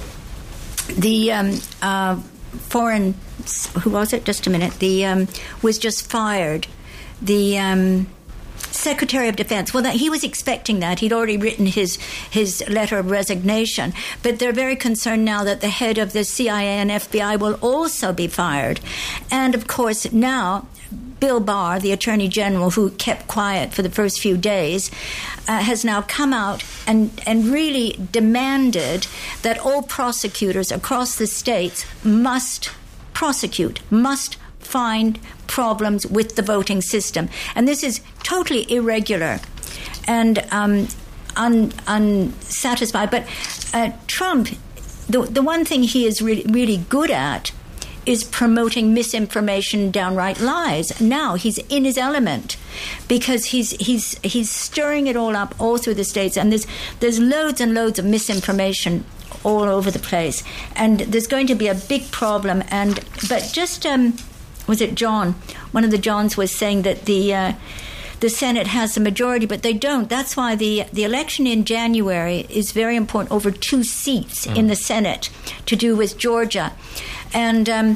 the um, uh, foreign, who was it? Just a minute. The um, was just fired. The... Um, Secretary of Defense. Well, that, he was expecting that. He'd already written his his letter of resignation. But they're very concerned now that the head of the C I A and F B I will also be fired. And, of course, now Bill Barr, the Attorney General, who kept quiet for the first few days, uh, has now come out and, and really demanded that all prosecutors across the states must prosecute, must find problems with the voting system. And this is totally irregular and um, un, unsatisfied. But uh, Trump, the, the one thing he is really, really good at is promoting misinformation, downright lies. Now he's in his element because he's he's he's stirring it all up all through the states, and there's there's loads and loads of misinformation all over the place, and there's going to be a big problem. And but just um, was it John? One of the Johns was saying that the uh, the Senate has the majority, but they don't. That's why the the election in January is very important, over two seats mm. in the Senate to do with Georgia. And um,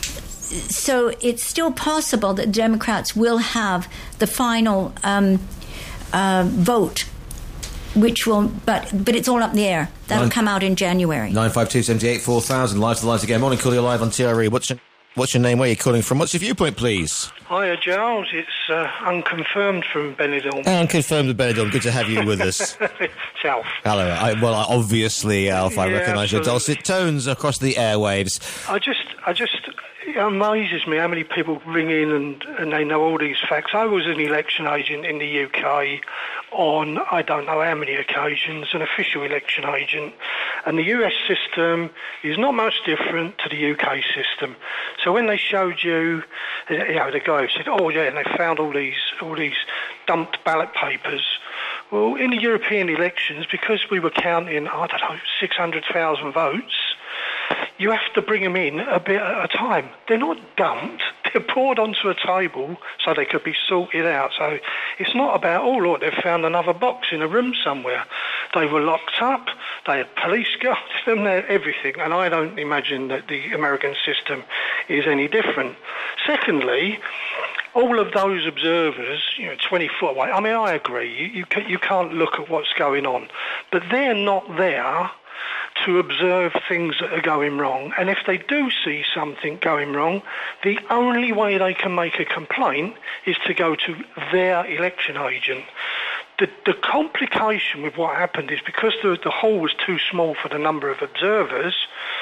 so it's still possible that Democrats will have the final um, uh, vote, which will, but but it's all up in the air. That'll Nine, come out in January. nine five two, seven eight, four thousand, live to the lines again. Morning, calling you live on T R E. What's your, what's your name? Where are you calling from? What's your viewpoint, please? Hiya, Giles. It's uh, unconfirmed from Benidorm. Unconfirmed with Benidorm. Good to have you with us. It's Alf. Hello. I, well, obviously, Alf, I yeah, recognise your dulcet tones across the airwaves. I just, I just, it amazes me how many people ring in and, and they know all these facts. I was an election agent in the U K on, I don't know how many occasions, an official election agent. And the U S system is not much different to the U K system. So when they showed you, you know, the guy who said, oh yeah, and they found all these, all these dumped ballot papers. Well, in the European elections, because we were counting, I don't know, six hundred thousand votes, you have to bring them in a bit at a time. They're not dumped. They're poured onto a table so they could be sorted out. So it's not about, oh, look, they've found another box in a room somewhere. They were locked up. They had police guards them there, everything. And I don't imagine that the American system is any different. Secondly, all of those observers, you know, twenty foot away, I mean, I agree, you, you, can, you can't look at what's going on. But they're not there to observe things that are going wrong. And if they do see something going wrong, the only way they can make a complaint is to go to their election agent. The, the complication with what happened is because the, the hall was too small for the number of observers,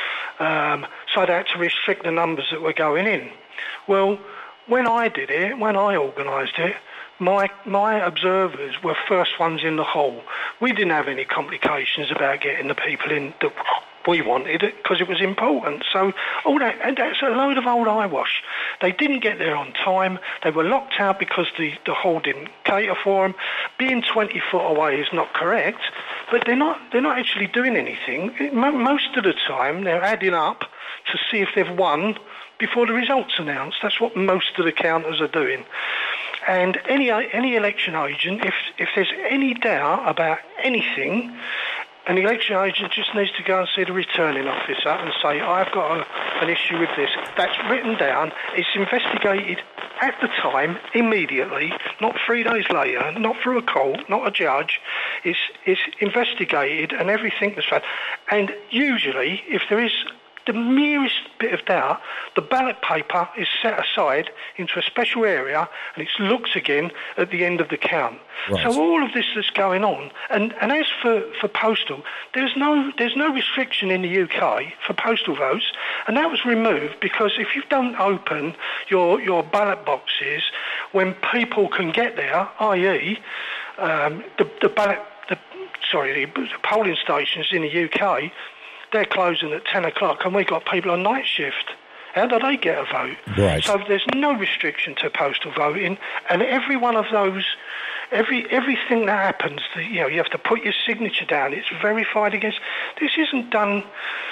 um, so they had to restrict the numbers that were going in. Well, when I did it, when I organised it, my my observers were first ones in the hall. We didn't have any complications about getting the people in that we wanted it because it was important. So all that, and that's a load of old eyewash. They didn't get there on time. They were locked out because the, the hall didn't cater for them. Being twenty foot away is not correct, but they're not they're not actually doing anything. Most of the time, they're adding up to see if they've won before the results announced. That's what most of the counters are doing. And any any election agent, if if there's any doubt about anything, an election agent just needs to go and see the returning officer and say, I've got a, an issue with this. That's written down. It's investigated at the time, immediately, not three days later, not through a court, not a judge. It's, it's investigated and everything was found. And usually, if there is the merest bit of doubt, the ballot paper is set aside into a special area and it's looked again at the end of the count. Right. So all of this that's going on, and, and as for, for postal, there's no there's no restriction in the U K for postal votes, and that was removed because if you don't open your your ballot boxes when people can get there, that is, um, the the ballot the sorry the polling stations in the U K, they're closing at ten o'clock and we've got people on night shift. How do they get a vote? Right. So there's no restriction to postal voting, and every one of those, every everything that happens, you know, you have to put your signature down. It's verified against. This isn't done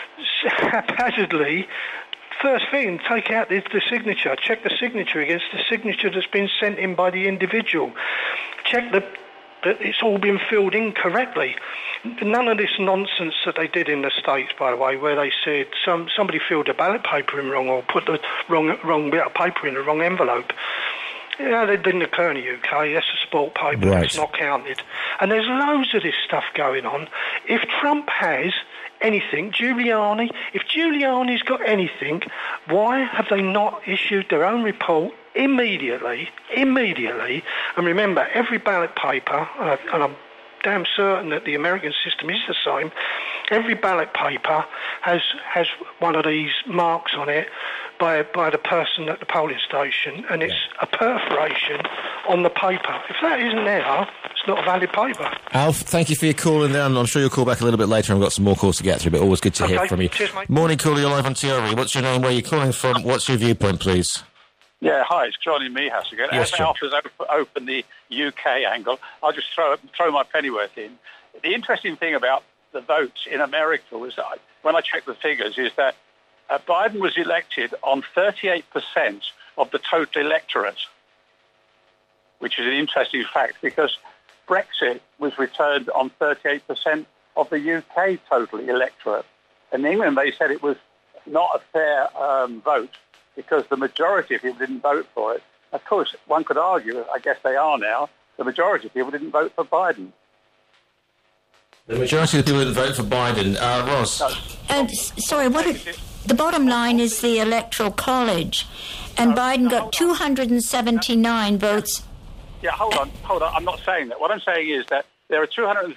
haphazardly. First thing, take out the, the signature. Check the signature against the signature that's been sent in by the individual. Check the, that it's all been filled in correctly. None of this nonsense that they did in the States, by the way, where they said some somebody filled the ballot paper in wrong or put the wrong wrong bit of paper in the wrong envelope. Yeah, that didn't occur in the U K. That's a sport paper. Right. It's not counted. And there's loads of this stuff going on. If Trump has anything, Giuliani, if Giuliani's got anything, why have they not issued their own report immediately, immediately? And remember, every ballot paper, uh, and I'm damn certain that the American system is the same, every ballot paper has has one of these marks on it by by the person at the polling station, and it's yeah. a perforation on the paper. If that isn't there, it's not a valid paper. Alf, thank you for your call in there, and I'm sure you'll call back a little bit later. I've got some more calls to get through, but always good to okay. hear from you. Cheers, mate. Morning, caller, you're live on T R E. What's your name? Where are you calling from? What's your viewpoint, please? Yeah, hi, it's Johnny Meehouse again. Yes, As Alf has op- opened the U K angle, I'll just throw throw my pennyworth in. The interesting thing about the votes in America was, that when I checked the figures, is that uh, Biden was elected on thirty-eight percent of the total electorate, which is an interesting fact because Brexit was returned on thirty-eight percent of the U K total electorate. In England, they said it was not a fair um, vote, because the majority of people didn't vote for it. Of course, one could argue, I guess they are now, the majority of people didn't vote for Biden. The majority of the people didn't vote for Biden. Uh, Ross? No. Uh, sorry, what it, the bottom line is the Electoral College, and no, Biden got two hundred seventy-nine no. votes. Yeah, hold on, hold on. I'm not saying that. What I'm saying is that there are two hundred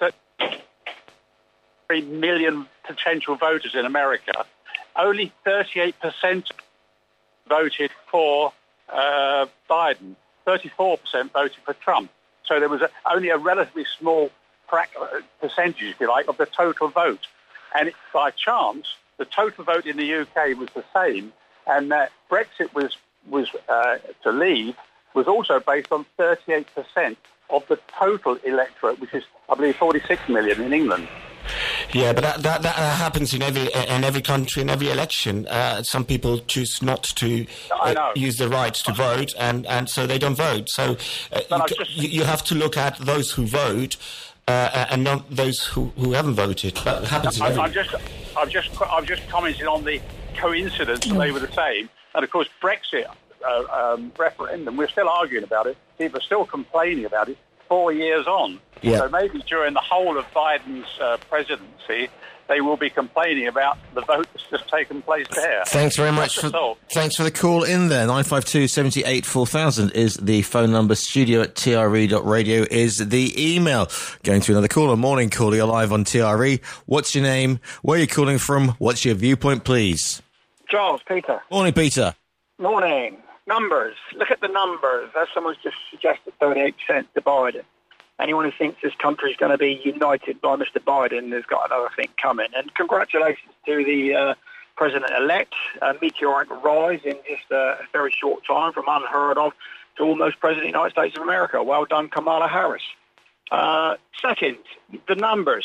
thirty-three million potential voters in America. Only thirty-eight percent voted for uh, Biden. thirty-four percent voted for Trump. So there was a, only a relatively small pra- percentage, if you like, of the total vote. And it, by chance, the total vote in the U K was the same, and that Brexit was was uh, to leave was also based on thirty-eight percent of the total electorate, which is, I believe, forty-six million in England. Yeah, but that, that, that happens in every in every country, in every election. Uh, some people choose not to uh, use the right to vote, and, and so they don't vote. So uh, you, just, you, you have to look at those who vote uh, and not those who, who haven't voted. That happens in every... I'm just, I've just, I've just commented on the coincidence that they were the same, and of course Brexit uh, um, referendum. We're still arguing about it. People are still complaining about it. Four years on. Yeah. So maybe during the whole of Biden's uh, presidency, they will be complaining about the vote that's just taken place there. Thanks very much for thanks for the call in there. nine five two, seven eight, four thousand is the phone number. Studio at T R E dot radio is the email. Going to another caller. Morning, caller. You're live on T R E. What's your name? Where are you calling from? What's your viewpoint, please? Charles, Peter. Morning, Peter. Morning. Numbers. Look at the numbers. As someone's just suggested, thirty-eight percent to Biden. Anyone who thinks this country is going to be united by Mister Biden has got another thing coming. And congratulations to the uh, president-elect, a meteoric rise in just a very short time from unheard of to almost president of the United States of America. Well done, Kamala Harris. Uh, second, the numbers.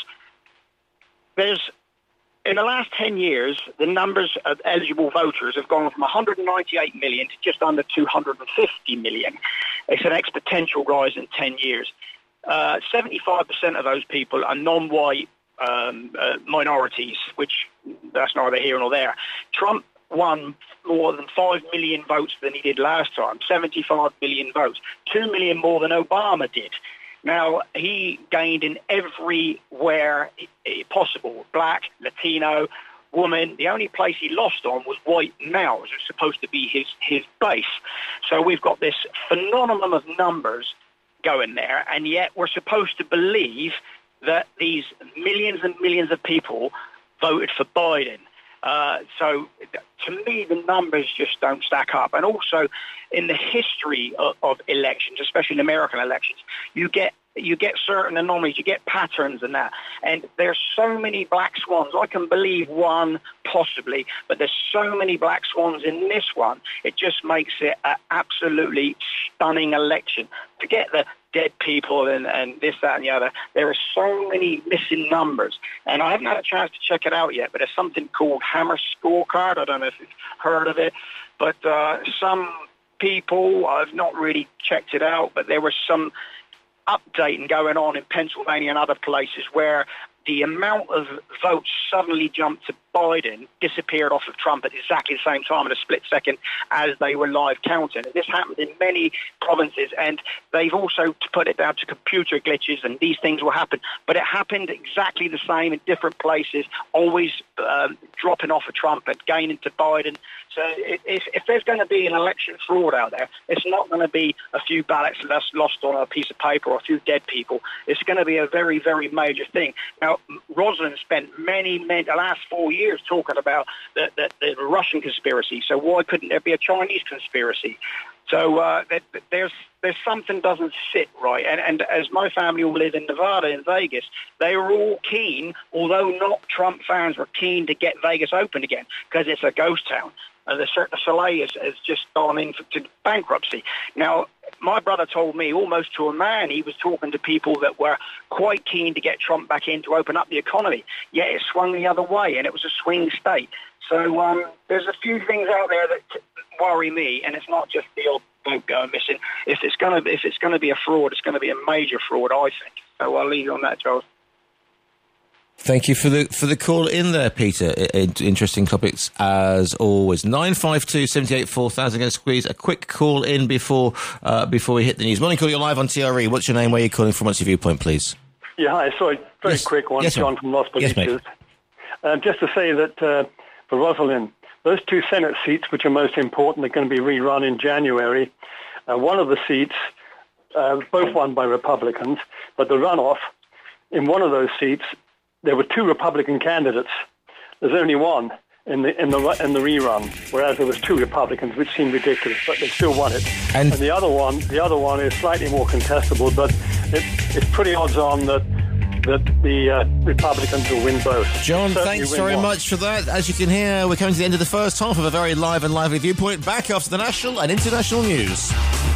There's, in the last ten years, the numbers of eligible voters have gone from one hundred ninety-eight million to just under two hundred fifty million. It's an exponential rise in ten years. Uh, seventy-five percent of those people are non-white um, uh, minorities, which that's neither here nor there. Trump won more than five million votes than he did last time, seventy-five million votes, two million more than Obama did. Now, he gained in everywhere possible, black, Latino, woman. The only place he lost on was white males, who's supposed to be his, his base. So we've got this phenomenon of numbers going there, and yet we're supposed to believe that these millions and millions of people voted for Biden. Uh, so to me, the numbers just don't stack up. And also, in the history of, of elections, especially in American elections, you get you get certain anomalies, you get patterns and that. And there's so many black swans. I can believe one possibly, but there's so many black swans in this one. It just makes it an absolutely stunning election. Forget the dead people and, and this, that, and the other. There are so many missing numbers. And I haven't had a chance to check it out yet, but there's something called Hammer Scorecard. I don't know if you've heard of it. But uh, some people, I've not really checked it out, but there was some updating going on in Pennsylvania and other places where the amount of votes suddenly jumped to Biden, disappeared off of Trump at exactly the same time in a split second as they were live counting. And this happened in many provinces, and they've also put it down to computer glitches, and these things will happen. But it happened exactly the same in different places, always um, dropping off of Trump and gaining to Biden. So if, if there's going to be an election fraud out there, it's not going to be a few ballots that's lost on a piece of paper or a few dead people. It's going to be a very, very major thing. Now, Rosalind spent many, many, the last four years talking about the, the, the Russian conspiracy. So why couldn't there be a Chinese conspiracy? So uh, there's there's something doesn't sit right. And, and as my family all live in Nevada, in Vegas, they were all keen, although not Trump fans, were keen to get Vegas open again because it's a ghost town. Uh, the Cirque du Soleil has, has just gone into bankruptcy. Now, my brother told me almost to a man he was talking to people that were quite keen to get Trump back in to open up the economy. Yet it swung the other way, and it was a swing state. So um, there's a few things out there that t- worry me, and it's not just the old vote going missing. If it's going to if it's going to be a fraud, it's going to be a major fraud, I think. So I'll leave you on that, Charles. Thank you for the for the call in there, Peter. I, interesting topics as always. Nine five two seventy eight four thousand. Going to squeeze a quick call in before uh, before we hit the news. Morning, call. You're live on T R E. What's your name? Where are you calling from? What's your viewpoint, please? Yeah, hi. Sorry, very yes. quick one. Yes, John from Los Polices. Yes, uh, just to say that uh, for Rosalind, those two Senate seats, which are most important, are going to be rerun in January. Uh, one of the seats, uh, both won by Republicans, but the runoff in one of those seats, there were two Republican candidates. There's only one in the in the in the rerun, whereas there was two Republicans, which seemed ridiculous, but they still won it. And, and the other one, the other one is slightly more contestable, but it, it's pretty odds on that that the uh, Republicans will win both. John, Certainly thanks very one. much for that. As you can hear, we're coming to the end of the first half of a very live and lively viewpoint. Back after the national and international news.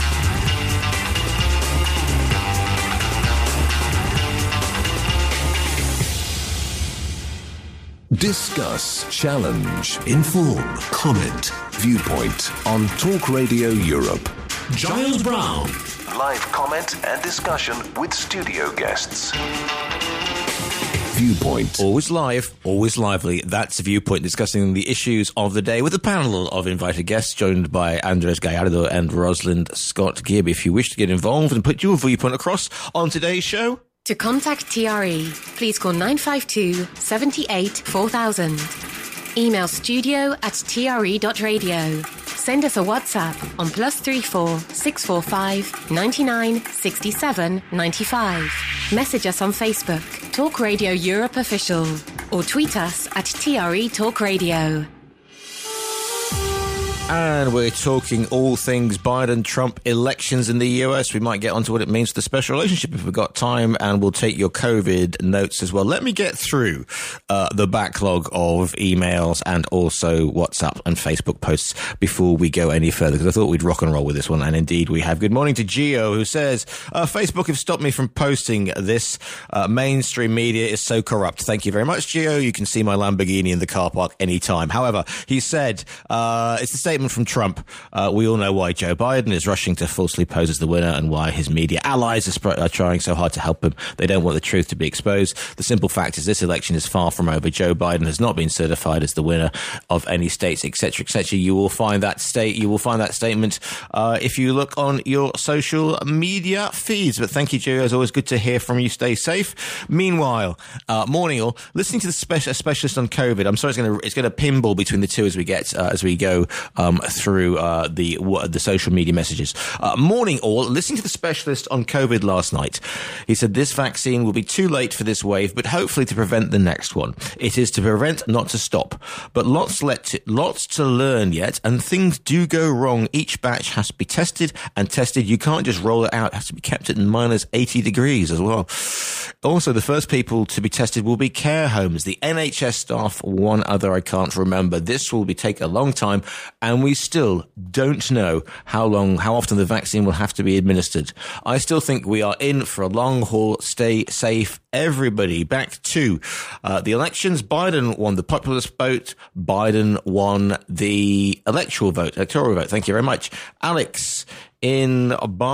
Discuss, challenge, inform, comment, viewpoint on Talk Radio Europe. Giles Brown. Live comment and discussion with studio guests. Viewpoint. Always live, always lively. That's Viewpoint, discussing the issues of the day with a panel of invited guests joined by Andres Gallardo and Rosalind Scott Gibb. If you wish to get involved and put your viewpoint across on today's show, to contact T R E, please call nine five two seven eight four thousand. Email studio at t r e dot radio. Send us a WhatsApp on plus three four six four five ninety nine sixty seven ninety five. Message us on Facebook, Talk Radio Europe Official, or tweet us at T R E Talk Radio. And we're talking all things Biden-Trump elections in the U S. We might get onto what it means for the special relationship if we've got time, and we'll take your COVID notes as well. Let me get through uh, the backlog of emails and also WhatsApp and Facebook posts before we go any further, because I thought we'd rock and roll with this one, and indeed we have. Good morning to Gio, who says, uh, Facebook have stopped me from posting this. Uh, mainstream media is so corrupt. Thank you very much, Gio. You can see my Lamborghini in the car park anytime. However, he said, uh, it's the statement from Trump. Uh, we all know why Joe Biden is rushing to falsely pose as the winner and why his media allies are, sp- are trying so hard to help him. They don't want the truth to be exposed. The simple fact is this election is far from over. Joe Biden has not been certified as the winner of any states, et cetera, et cetera. You will find that state. You will find that statement uh, if you look on your social media feeds. But thank you, Joe. It's always good to hear from you. Stay safe. Meanwhile, uh, morning all. Listening to the spe- specialist on COVID. I'm sorry, it's going to it's going to pinball between the two as we get uh, as we go. Um, through uh, the the social media messages. Uh, morning all, listening to the specialist on COVID last night. He said this vaccine will be too late for this wave, but hopefully to prevent the next one. It is to prevent, not to stop. But lots, let to, lots to learn yet, and things do go wrong. Each batch has to be tested and tested. You can't just roll it out. It has to be kept at minus eighty degrees as well. Also, the first people to be tested will be care homes, the N H S staff, one other I can't remember. This will be take a long time, and we still don't know how long, how often the vaccine will have to be administered. I still think we are in for a long haul. Stay safe, everybody. Back to uh, the elections. Biden won the populist vote. Biden won the electoral vote, electoral vote. Thank you very much. Alex in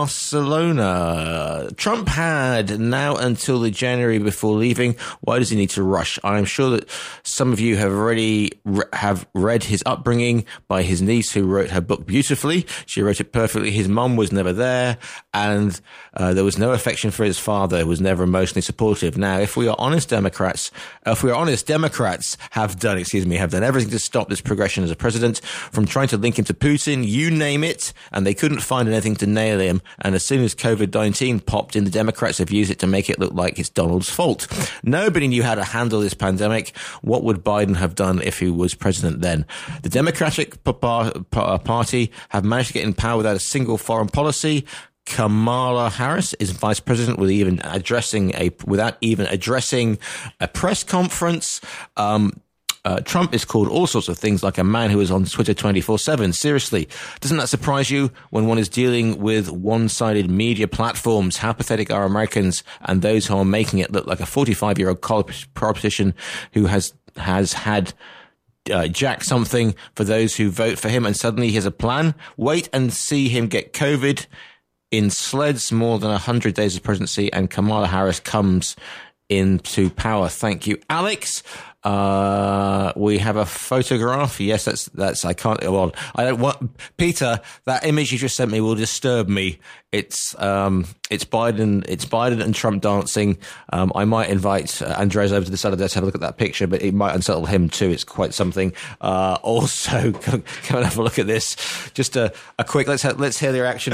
Barcelona. Trump had now until the January before leaving. Why does he need to rush? I'm sure that some of you have already re- have read his upbringing by his niece, who wrote her book beautifully. She wrote it perfectly. His mum was never there, and uh, there was no affection for his father, who was never emotionally supportive. Now, if we are honest Democrats, if we are honest, Democrats have done, excuse me, have done everything to stop this progression as a president, from trying to link him to Putin, you name it, and they couldn't find an anything to nail him. And as soon as COVID nineteen popped in, the Democrats have used it to make it look like it's Donald's fault. Nobody knew how to handle this pandemic. What would Biden have done if he was president then? The Democratic Party have managed to get in power without a single foreign policy. Kamala Harris is vice president with even addressing a, without even addressing a press conference. Um, Uh, Trump is called all sorts of things, like a man who is on Twitter twenty-four seven. Seriously, doesn't that surprise you when one is dealing with one-sided media platforms? How pathetic are Americans and those who are making it look like a forty-five-year-old college politician who has has had uh, jack something for those who vote for him, and suddenly he has a plan? Wait and see him get COVID in sleds more than one hundred days of presidency, and Kamala Harris comes into power. Thank you, Alex. Uh, we have a photograph. Yes, that's, that's, I can't, well, I don't want, Peter, that image you just sent me will disturb me. It's, um, it's Biden, it's Biden and Trump dancing. Um, I might invite uh, Andres over to the side of this to have a look at that picture, but it might unsettle him too. It's quite something. Uh, also, come and have a look at this. Just a, a quick, let's, ha- let's hear the reaction.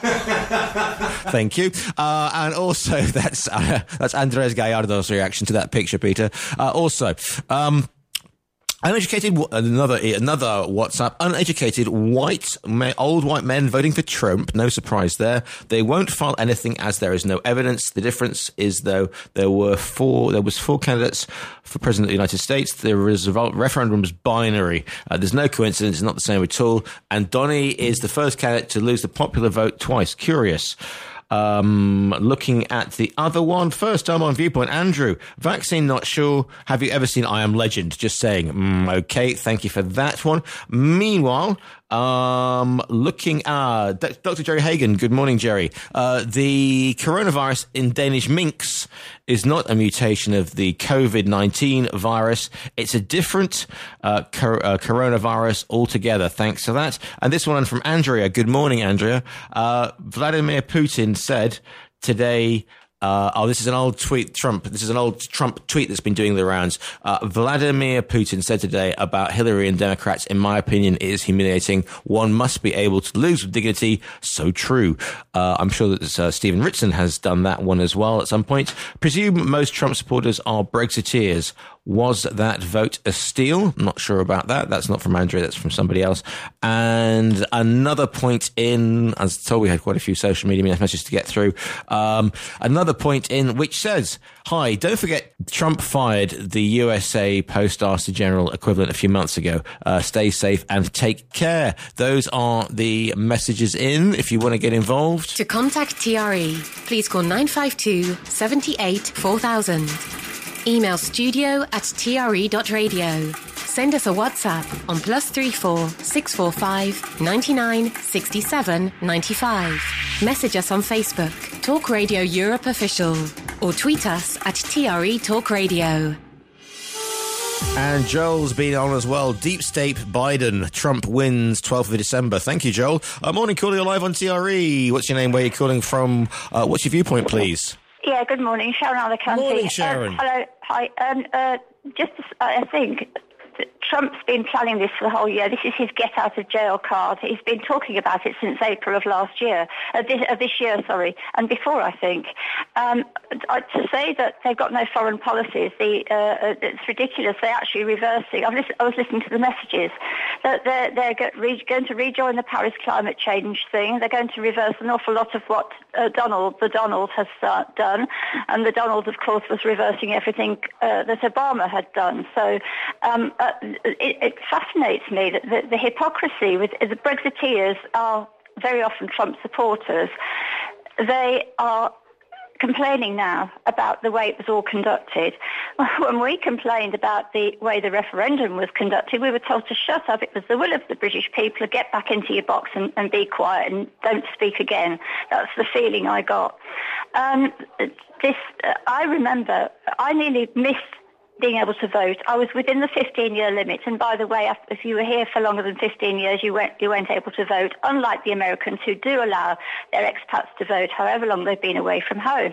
Thank you. Uh, and also that's, uh, that's Andres Gallardo's reaction to that picture, Peter. Uh, also, Um, uneducated, another, another WhatsApp, uneducated white, men, old white men voting for Trump. No surprise there. They won't file anything as there is no evidence. The difference is, though, there were four, there was four candidates for president of the United States. The result, referendum was binary. Uh, there's no coincidence. It's not the same at all. And Donnie is the first candidate to lose the popular vote twice. Curious. Um, looking at the other one, first time on Viewpoint, Andrew, vaccine not sure. Have you ever seen I Am Legend? Just saying, mm, okay, thank you for that one. Meanwhile, um, looking at uh, Doctor Jerry Hagan. Good morning, Jerry. Uh, the coronavirus in Danish minks is not a mutation of the COVID nineteen virus. It's a different uh, cor- uh, coronavirus altogether. Thanks for that. And this one from Andrea. Good morning, Andrea. Uh, Vladimir Putin said today, Uh, oh, this is an old tweet, Trump. This is an old Trump tweet that's been doing the rounds. Uh, Vladimir Putin said today about Hillary and Democrats, in my opinion, it is humiliating. One must be able to lose with dignity. So true. Uh, I'm sure that uh, Stephen Ritson has done that one as well at some point. Presume most Trump supporters are Brexiteers. Was that vote a steal? I'm not sure about that. That's not from Andrea, that's from somebody else. And another point in, as told, we had quite a few social media messages to get through. Um, another point in which says, hi, don't forget Trump fired the U S A Postmaster General equivalent a few months ago. Uh, stay safe and take care. Those are the messages in if you want to get involved. To contact T R E, please call nine five two, seven eight, four thousand. Email studio at T R E dot radio. Send us a WhatsApp on plus three four six four five ninety nine sixty seven ninety five. Message us on Facebook, Talk Radio Europe Official, or tweet us at T R E Talk Radio. And Joel's been on as well. Deep State Biden, Trump wins twelfth of December. Thank you, Joel. Uh, morning, calling you live on T R E. What's your name? Where are you calling from? Uh, what's your viewpoint, please? Yeah, good morning. Sharon Alicante. Morning, Sharon. Um, hello. Hi. Um, uh, just, uh, I think Trump's been planning this for the whole year. This is his get-out-of-jail card. He's been talking about it since April of last year, uh, this, uh, this year, sorry, and before, I think. Um, uh, to say that they've got no foreign policies, the, uh, it's ridiculous. They're actually reversing. I've listen, I was listening to the messages. That they're, they're go, re, going to rejoin the Paris climate change thing. They're going to reverse an awful lot of what uh, Donald, the Donald, has uh, done. And the Donald, of course, was reversing everything uh, that Obama had done. So um, uh, It, it fascinates me that the, the hypocrisy with the Brexiteers are very often Trump supporters. They are complaining now about the way it was all conducted. When we complained about the way the referendum was conducted, we were told to shut up. It was the will of the British people to get back into your box and, and be quiet and don't speak again. That's the feeling I got. Um, this, uh, I remember, I nearly missed being able to vote. I was within the fifteen-year limit, and by the way, if you were here for longer than fifteen years, you weren't, you weren't able to vote, unlike the Americans who do allow their expats to vote however long they've been away from home.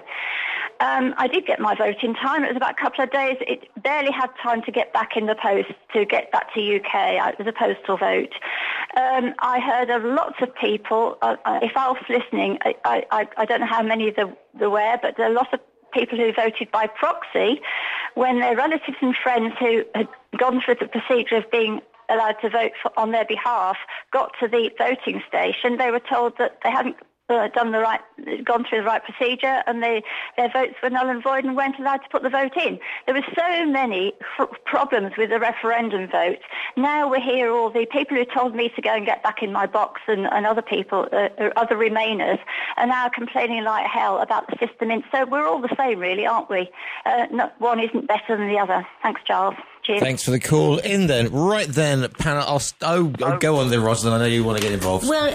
Um, I did get my vote in time. It was about a couple of days. It barely had time to get back in the post to get back to U K. It was a postal vote. Um, I heard of lots of people, uh, if Alf's listening, I, I, I don't know how many there, there were, but there are a lot of people who voted by proxy when their relatives and friends who had gone through the procedure of being allowed to vote for, on their behalf got to the voting station. They were told that they hadn't uh, done the right, gone through the right procedure, and they, their votes were null and void and weren't allowed to put the vote in. There were so many f- problems with the referendum vote. Now we hear all the people who told me to go and get back in my box and, and other people, uh, other Remainers, are now complaining like hell about the system. And so we're all the same, really, aren't we? Uh, not, one isn't better than the other. Thanks, Charles. Cheers. Thanks for the call in then. Right then, panel, I'll, oh, oh, go on then, Rosalind. I know you want to get involved. Well,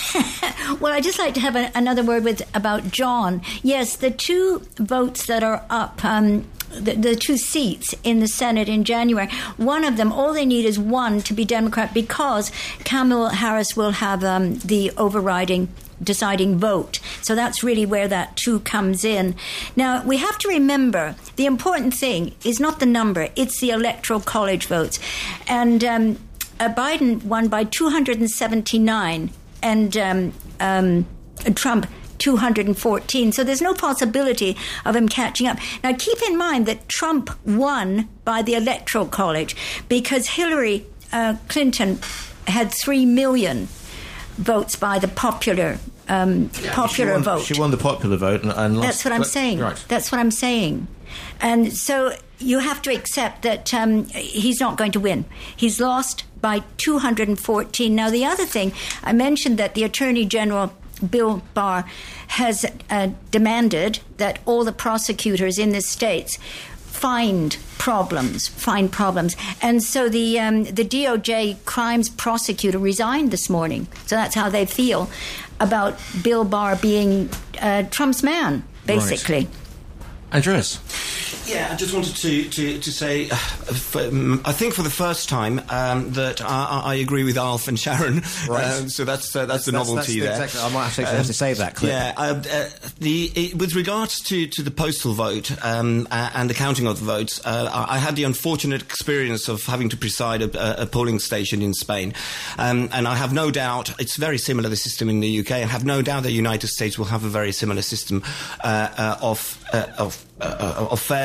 well, I'd just like to have a, another word with about John. Yes, the two votes that are up, um, the, the two seats in the Senate in January, one of them, all they need is one to be Democrat because Kamala Harris will have um, the overriding deciding vote. So that's really where that two comes in. Now, we have to remember the important thing is not the number, it's the Electoral College votes. And um, uh, Biden won by two hundred seventy-nine and um, um, Trump two hundred fourteen. So there's no possibility of him catching up. Now, keep in mind that Trump won by the Electoral College because Hillary uh, Clinton had three million votes by the popular um, yeah, popular she won, vote. She won the popular vote. And, and lost, That's what I'm saying. Right. That's what I'm saying. And so you have to accept that um, he's not going to win. He's lost by two hundred fourteen. Now, the other thing, I mentioned that the Attorney General, Bill Barr, has uh, demanded that all the prosecutors in the states find problems, find problems. And so the um, the D O J crimes prosecutor resigned this morning. So that's how they feel about Bill Barr being uh, Trump's man, basically. Right. Andreas? Yeah, I just wanted to, to, to say, uh, for, um, I think for the first time, um, that I, I agree with Alf and Sharon. Right. Um, so that's uh, that's, that's the that's, novelty that's there. Exactly. I might actually have to save that clip. Yeah, uh, uh, the it, with regards to, to the postal vote um, uh, and the counting of the votes, uh, I, I had the unfortunate experience of having to preside a, a polling station in Spain, um, and I have no doubt it's very similar the system in the U K, and have no doubt the United States will have a very similar system uh, uh, of uh, of. Uh, of fair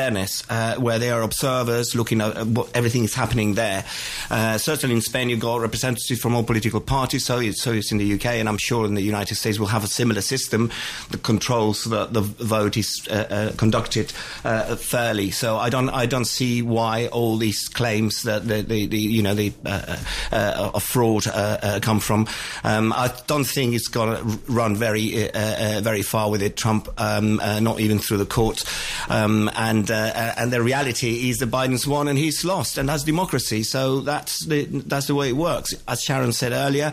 fairness, uh, where they are observers looking at what everything is happening there. Uh, certainly in Spain, you've got representatives from all political parties, so it's, so it's in the U K, and I'm sure in the United States we'll have a similar system that controls that the vote is uh, uh, conducted uh, fairly. So I don't, I don't see why all these claims that the, the, the you know, the uh, uh, of fraud uh, uh, come from. Um, I don't think it's going to run very, uh, uh, very far with it. Trump, um, uh, not even through the courts, um, and uh, and the reality is that Biden's won and he's lost, and that's democracy. So that's the that's the way it works. As Sharon said earlier,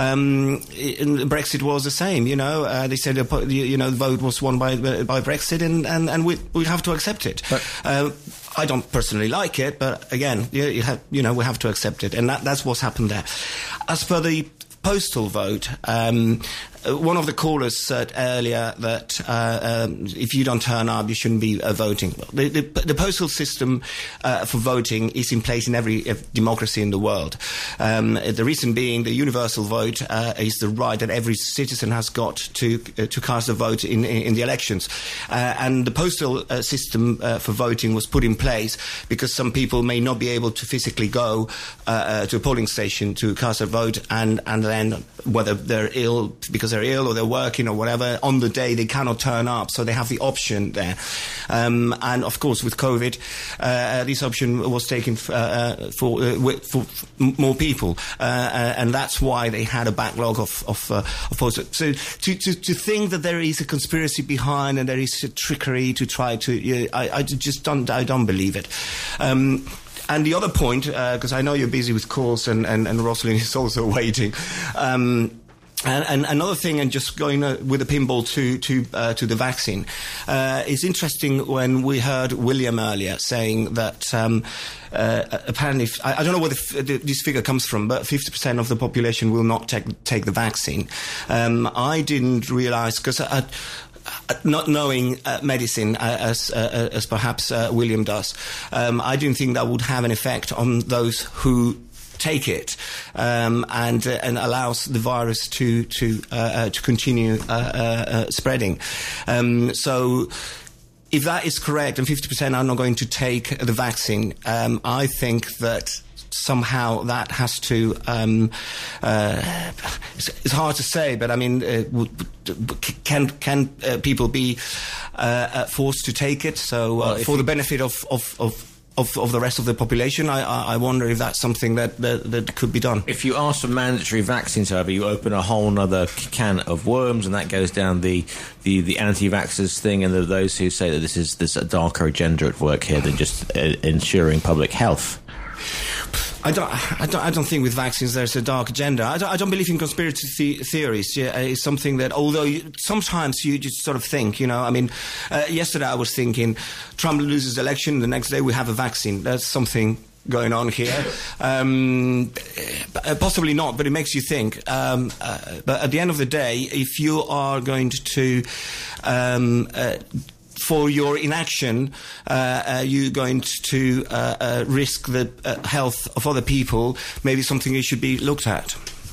um, Brexit was the same. You know, uh, they said uh, you know the vote was won by by Brexit, and and, and we we have to accept it. Uh, I don't personally like it, but again, you, you have you know we have to accept it, and that, that's what's happened there. As for the postal vote, um, one of the callers said earlier that uh, um, if you don't turn up, you shouldn't be uh, voting. The, the, the postal system uh, for voting is in place in every uh, democracy in the world. Um, the reason being the universal vote uh, is the right that every citizen has got to uh, to cast a vote in, in, in the elections. Uh, and the postal uh, system uh, for voting was put in place because some people may not be able to physically go uh, uh, to a polling station to cast a vote, and, and then whether they're ill because they're ill or they're working or whatever, on the day they cannot turn up, so they have the option there. Um, and of course with COVID, uh, this option was taken f- uh, for, uh, for more people, uh, uh, and that's why they had a backlog of, of, uh, of posters. So to, to, to think that there is a conspiracy behind and there is a trickery to try to, uh, I, I just don't, I don't believe it. Um, And the other point, because uh, I know you're busy with calls and, and, and Rosalind is also waiting. Um, And, and another thing, and just going uh, with a pinball to to uh, to the vaccine, uh, it's interesting when we heard William earlier saying that um, uh, apparently, I, I don't know where the f- the, this figure comes from, but fifty percent of the population will not take take the vaccine. Um, I didn't realise, because I, not knowing uh, medicine uh, as uh, as perhaps uh, William does, um, I didn't think that would have an effect on those who take it, um, and uh, and allows the virus to to uh, uh, to continue uh, uh, uh, spreading. Um, so, if that is correct, and fifty percent are not going to take the vaccine, um, I think that somehow that has to. Um, uh, it's, it's hard to say, but I mean, uh, can can uh, people be uh, uh, forced to take it? So, uh, well, for the benefit of of, of Of, of the rest of the population, I, I wonder if that's something that, that, that could be done. If you ask for mandatory vaccines, however, you open a whole other can of worms, and that goes down the the, the anti-vaxxers thing, and there are those who say that this is there's a darker agenda at work here than just uh, ensuring public health. I don't, I don't. I don't think with vaccines there's a dark agenda. I don't, I don't believe in conspiracy the- theories. Yeah, it's something that, although you, sometimes you just sort of think, you know. I mean, uh, yesterday I was thinking, Trump loses the election, the next day we have a vaccine. There's something going on here. Um, possibly not, but it makes you think. Um, uh, but at the end of the day, if you are going to um, uh, for your inaction, uh, uh, you're going to uh, uh, risk the uh, health of other people, maybe something you should be looked at.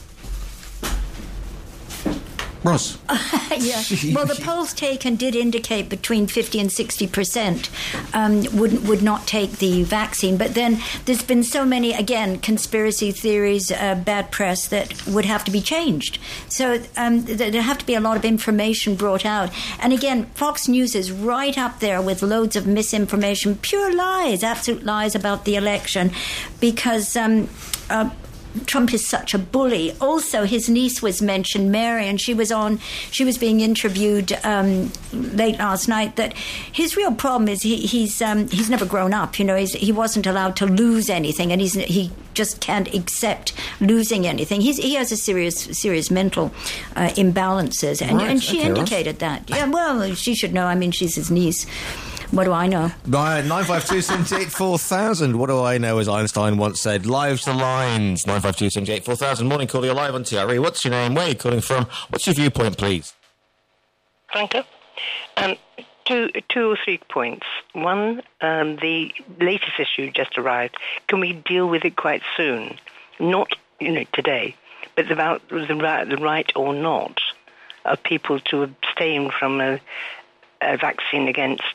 Ross. Uh, yeah. Well, the polls taken did indicate between fifty and sixty percent um, would would not take the vaccine. But then there's been so many, again, conspiracy theories, uh, bad press that would have to be changed. So um, th- there have to be a lot of information brought out. And again, Fox News is right up there with loads of misinformation, pure lies, absolute lies about the election, because Um, uh, Trump is such a bully. Also, his niece was mentioned, Mary, and she was on. She was being interviewed um, late last night. That his real problem is he, he's um, he's never grown up. You know, he's, he wasn't allowed to lose anything, and he's he just can't accept losing anything. He's, he has a serious serious mental uh, imbalances, and, right. and she okay, indicated Ross. that. Yeah, well, she should know. I mean, she's his niece. What do I know? nine five two, seven eight, four thousand. What do I know, as Einstein once said? Live to lines. nine five two, seven eight, four thousand. Morning, caller. You're live on T R E. What's your name? Where are you calling from? What's your viewpoint, please? Franco? Um, two, two or three points. One, um, the latest issue just arrived. Can we deal with it quite soon? Not, you know, today, but about the right, the right or not of people to abstain from a, a vaccine against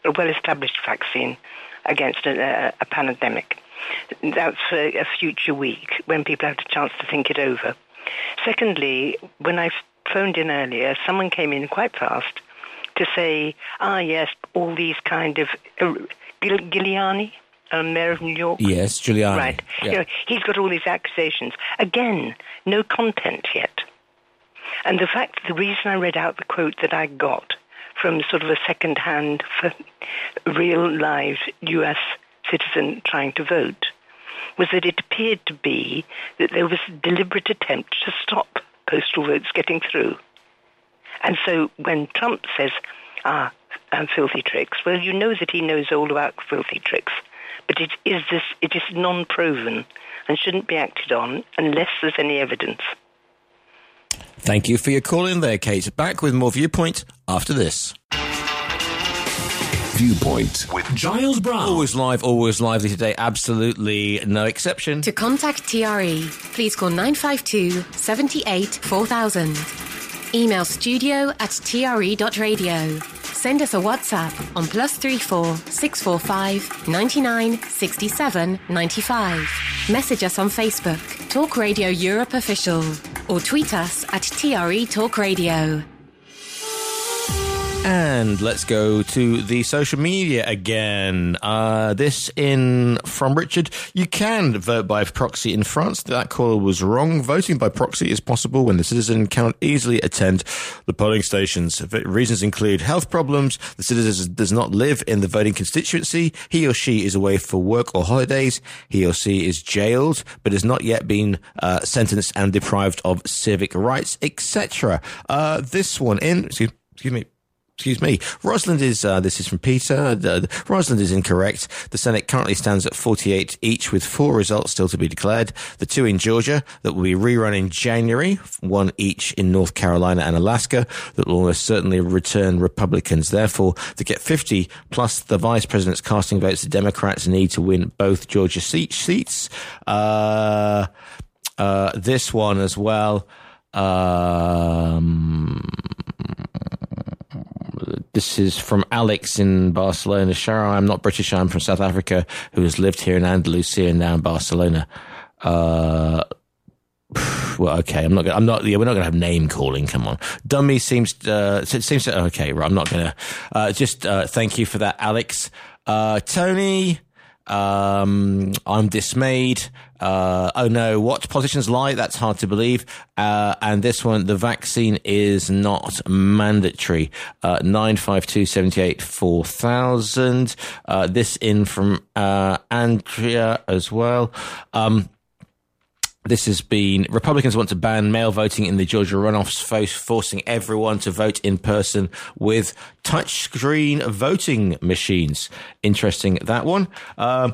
a well-established vaccine against a, a pandemic. That's a, a future week when people have the chance to think it over. Secondly, when I phoned in earlier, someone came in quite fast to say, ah, yes, all these kind of... Uh, Gil- Giuliani, uh, Mayor of New York? Yes, Giuliani. Right. Yeah. You know, he's got all these accusations. Again, no content yet. And the fact, the reason I read out the quote that I got from sort of a second-hand, real live U S citizen trying to vote was that it appeared to be that there was a deliberate attempt to stop postal votes getting through. And so when Trump says, ah, and filthy tricks, well, you know that he knows all about filthy tricks, but it is this, it is non-proven and shouldn't be acted on unless there's any evidence. Thank you for your call in there, Kate. Back with more Viewpoint after this. Viewpoint with Giles Brown. Always live, always lively today. Absolutely no exception. To contact T R E, please call nine five two, seven eight, four thousand. Email studio at t r e dot radio. Send us a WhatsApp on plus three four six four five ninety nine sixty seven ninety five. Message us on Facebook, Talk Radio Europe Official, or tweet us at T R E Talk Radio. And let's go to the social media again. Uh, this in from Richard. You can vote by proxy in France. That caller was wrong. Voting by proxy is possible when the citizen cannot easily attend the polling stations. Reasons include health problems. The citizen does not live in the voting constituency. He or she is away for work or holidays. He or she is jailed, but has not yet been uh, sentenced and deprived of civic rights, et cetera. Uh, this one in, excuse, excuse me. Excuse me. Rosalind is, uh, this is from Peter. Uh, Rosalind is incorrect. The Senate currently stands at forty-eight each with four results still to be declared. The two in Georgia that will be rerun in January, one each in North Carolina and Alaska that will almost certainly return Republicans. Therefore, to get fifty plus the vice president's casting votes, the Democrats need to win both Georgia seat, seats. Uh, uh, this one as well. Um, This is from Alex in Barcelona. Cheryl, I'm not British. I'm from South Africa, who has lived here in Andalusia and now in Barcelona. Uh, well, okay, I'm not. Gonna, I'm not. Yeah, we're not going to have name calling. Come on, dummy seems. Uh, it seems. To, okay, right. I'm not going to. Uh, just uh, thank you for that, Alex. Uh, Tony. Um, I'm dismayed. Uh, oh no, what politicians lie? That's hard to believe. Uh, and this one, the vaccine is not mandatory. Uh, nine five two, seven eight, four thousand. Uh, this in from, uh, Andrea as well. Um, This has been, Republicans want to ban mail voting in the Georgia runoffs, forcing everyone to vote in person with touchscreen voting machines. Interesting, that one. Um,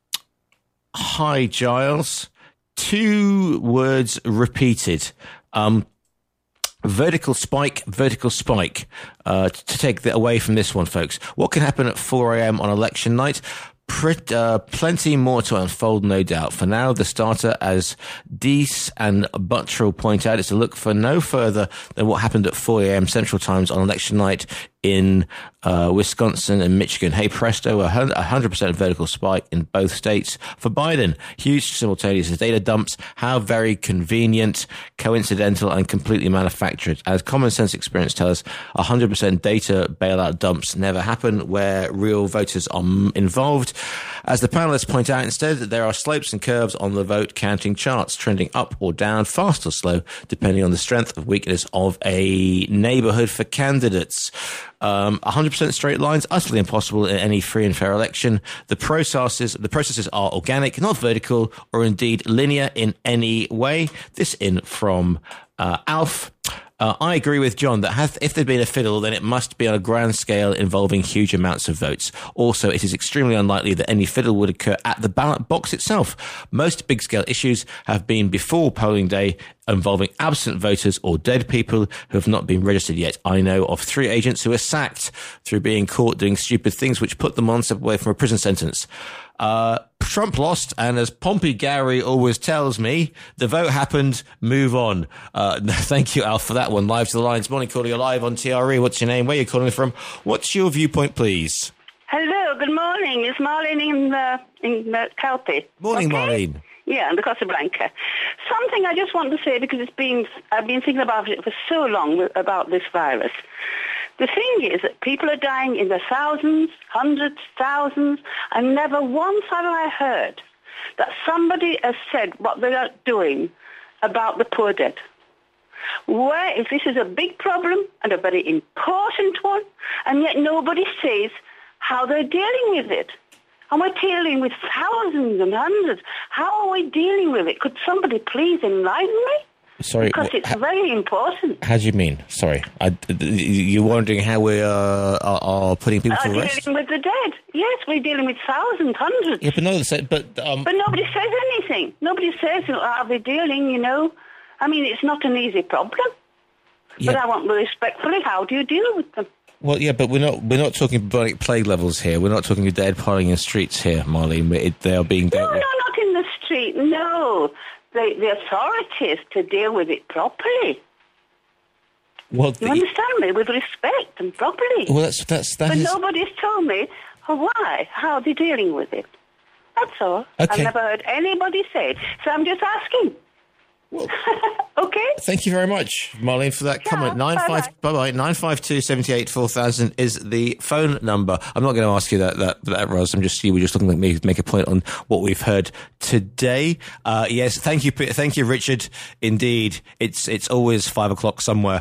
hi, Giles. Two words repeated. Um, vertical spike, vertical spike. Uh, to take the, away from this one, folks. What can happen at four a.m. on election night? Pret, uh, plenty more to unfold, no doubt. For now, the starter, as Deese and Buttrell point out, is to look for no further than what happened at four a.m. Central Times on election night in uh, Wisconsin and Michigan. Hey presto, a one hundred percent vertical spike in both states for Biden. Huge simultaneous data dumps. How very convenient, coincidental, and completely manufactured. As common sense experience tells us, one hundred percent data bailout dumps never happen where real voters are involved. As the panelists point out, instead, there are slopes and curves on the vote counting charts, trending up or down, fast or slow, depending on the strength or weakness of a neighborhood for candidates. Um, one hundred percent straight lines, utterly impossible in any free and fair election. The processes, the processes are organic, not vertical, or indeed linear in any way. This in from uh, Alf. Uh, I agree with John that hath, if there'd been a fiddle, then it must be on a grand scale involving huge amounts of votes. Also, it is extremely unlikely that any fiddle would occur at the ballot box itself. Most big-scale issues have been before polling day involving absent voters or dead people who have not been registered yet. I know of three agents who were sacked through being caught doing stupid things which put them one step away from a prison sentence. Uh, Trump lost, and as Pompey Gary always tells me, the vote happened, move on. Uh, thank you, Al, for that one. Live to the lines. Morning, calling you live on T R E. What's your name? Where are you calling from? What's your viewpoint, please? Hello, good morning. It's Marlene in, uh, in uh, Kelpie. Morning, okay? Marlene. Yeah, in the Casablanca. Something I just want to say, because it's been, I've been thinking about it for so long, about this virus. The thing is that people are dying in the thousands, hundreds, thousands, and never once have I heard that somebody has said what they are doing about the poor dead. Where, if this is a big problem and a very important one, and yet nobody says how they're dealing with it. And we're dealing with thousands and hundreds. How are we dealing with it? Could somebody please enlighten me? Sorry. Because it's how, very important. How do you mean? Sorry. I, you're wondering how we uh, are, are putting people Are to rest? dealing with the dead. Yes, we're dealing with thousands, hundreds. Yeah, but no, but... Um, but nobody says anything. Nobody says how they're dealing, you know. I mean, it's not an easy problem. Yeah. But I want respectfully, how do you deal with them? Well, yeah, but we're not we're not talking bubonic plague levels here. We're not talking dead piling in streets here, Marlene. It, they are being dealt No, with. no, not in the street, no. The, the authorities to deal with it properly. Well, you the, understand me? With respect and properly. Well, that's... that's that but is... nobody's told me why, how they're dealing with it. That's all. Okay. I've never heard anybody say it. So I'm just asking. Well, okay. Thank you very much, Marlene, for that comment. Nine five bye bye nine five two seventy eight four thousand is the phone number. I'm not going to ask you that that that Ros. I'm just you were just looking at me to make a point on what we've heard today. Uh, yes, thank you, thank you, Richard. Indeed, it's it's always five o'clock somewhere.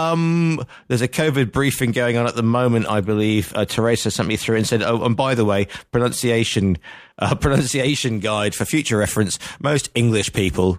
Um, there's a COVID briefing going on at the moment, I believe. Uh, Teresa sent me through and said, "Oh, and by the way, pronunciation uh, pronunciation guide for future reference. Most English people."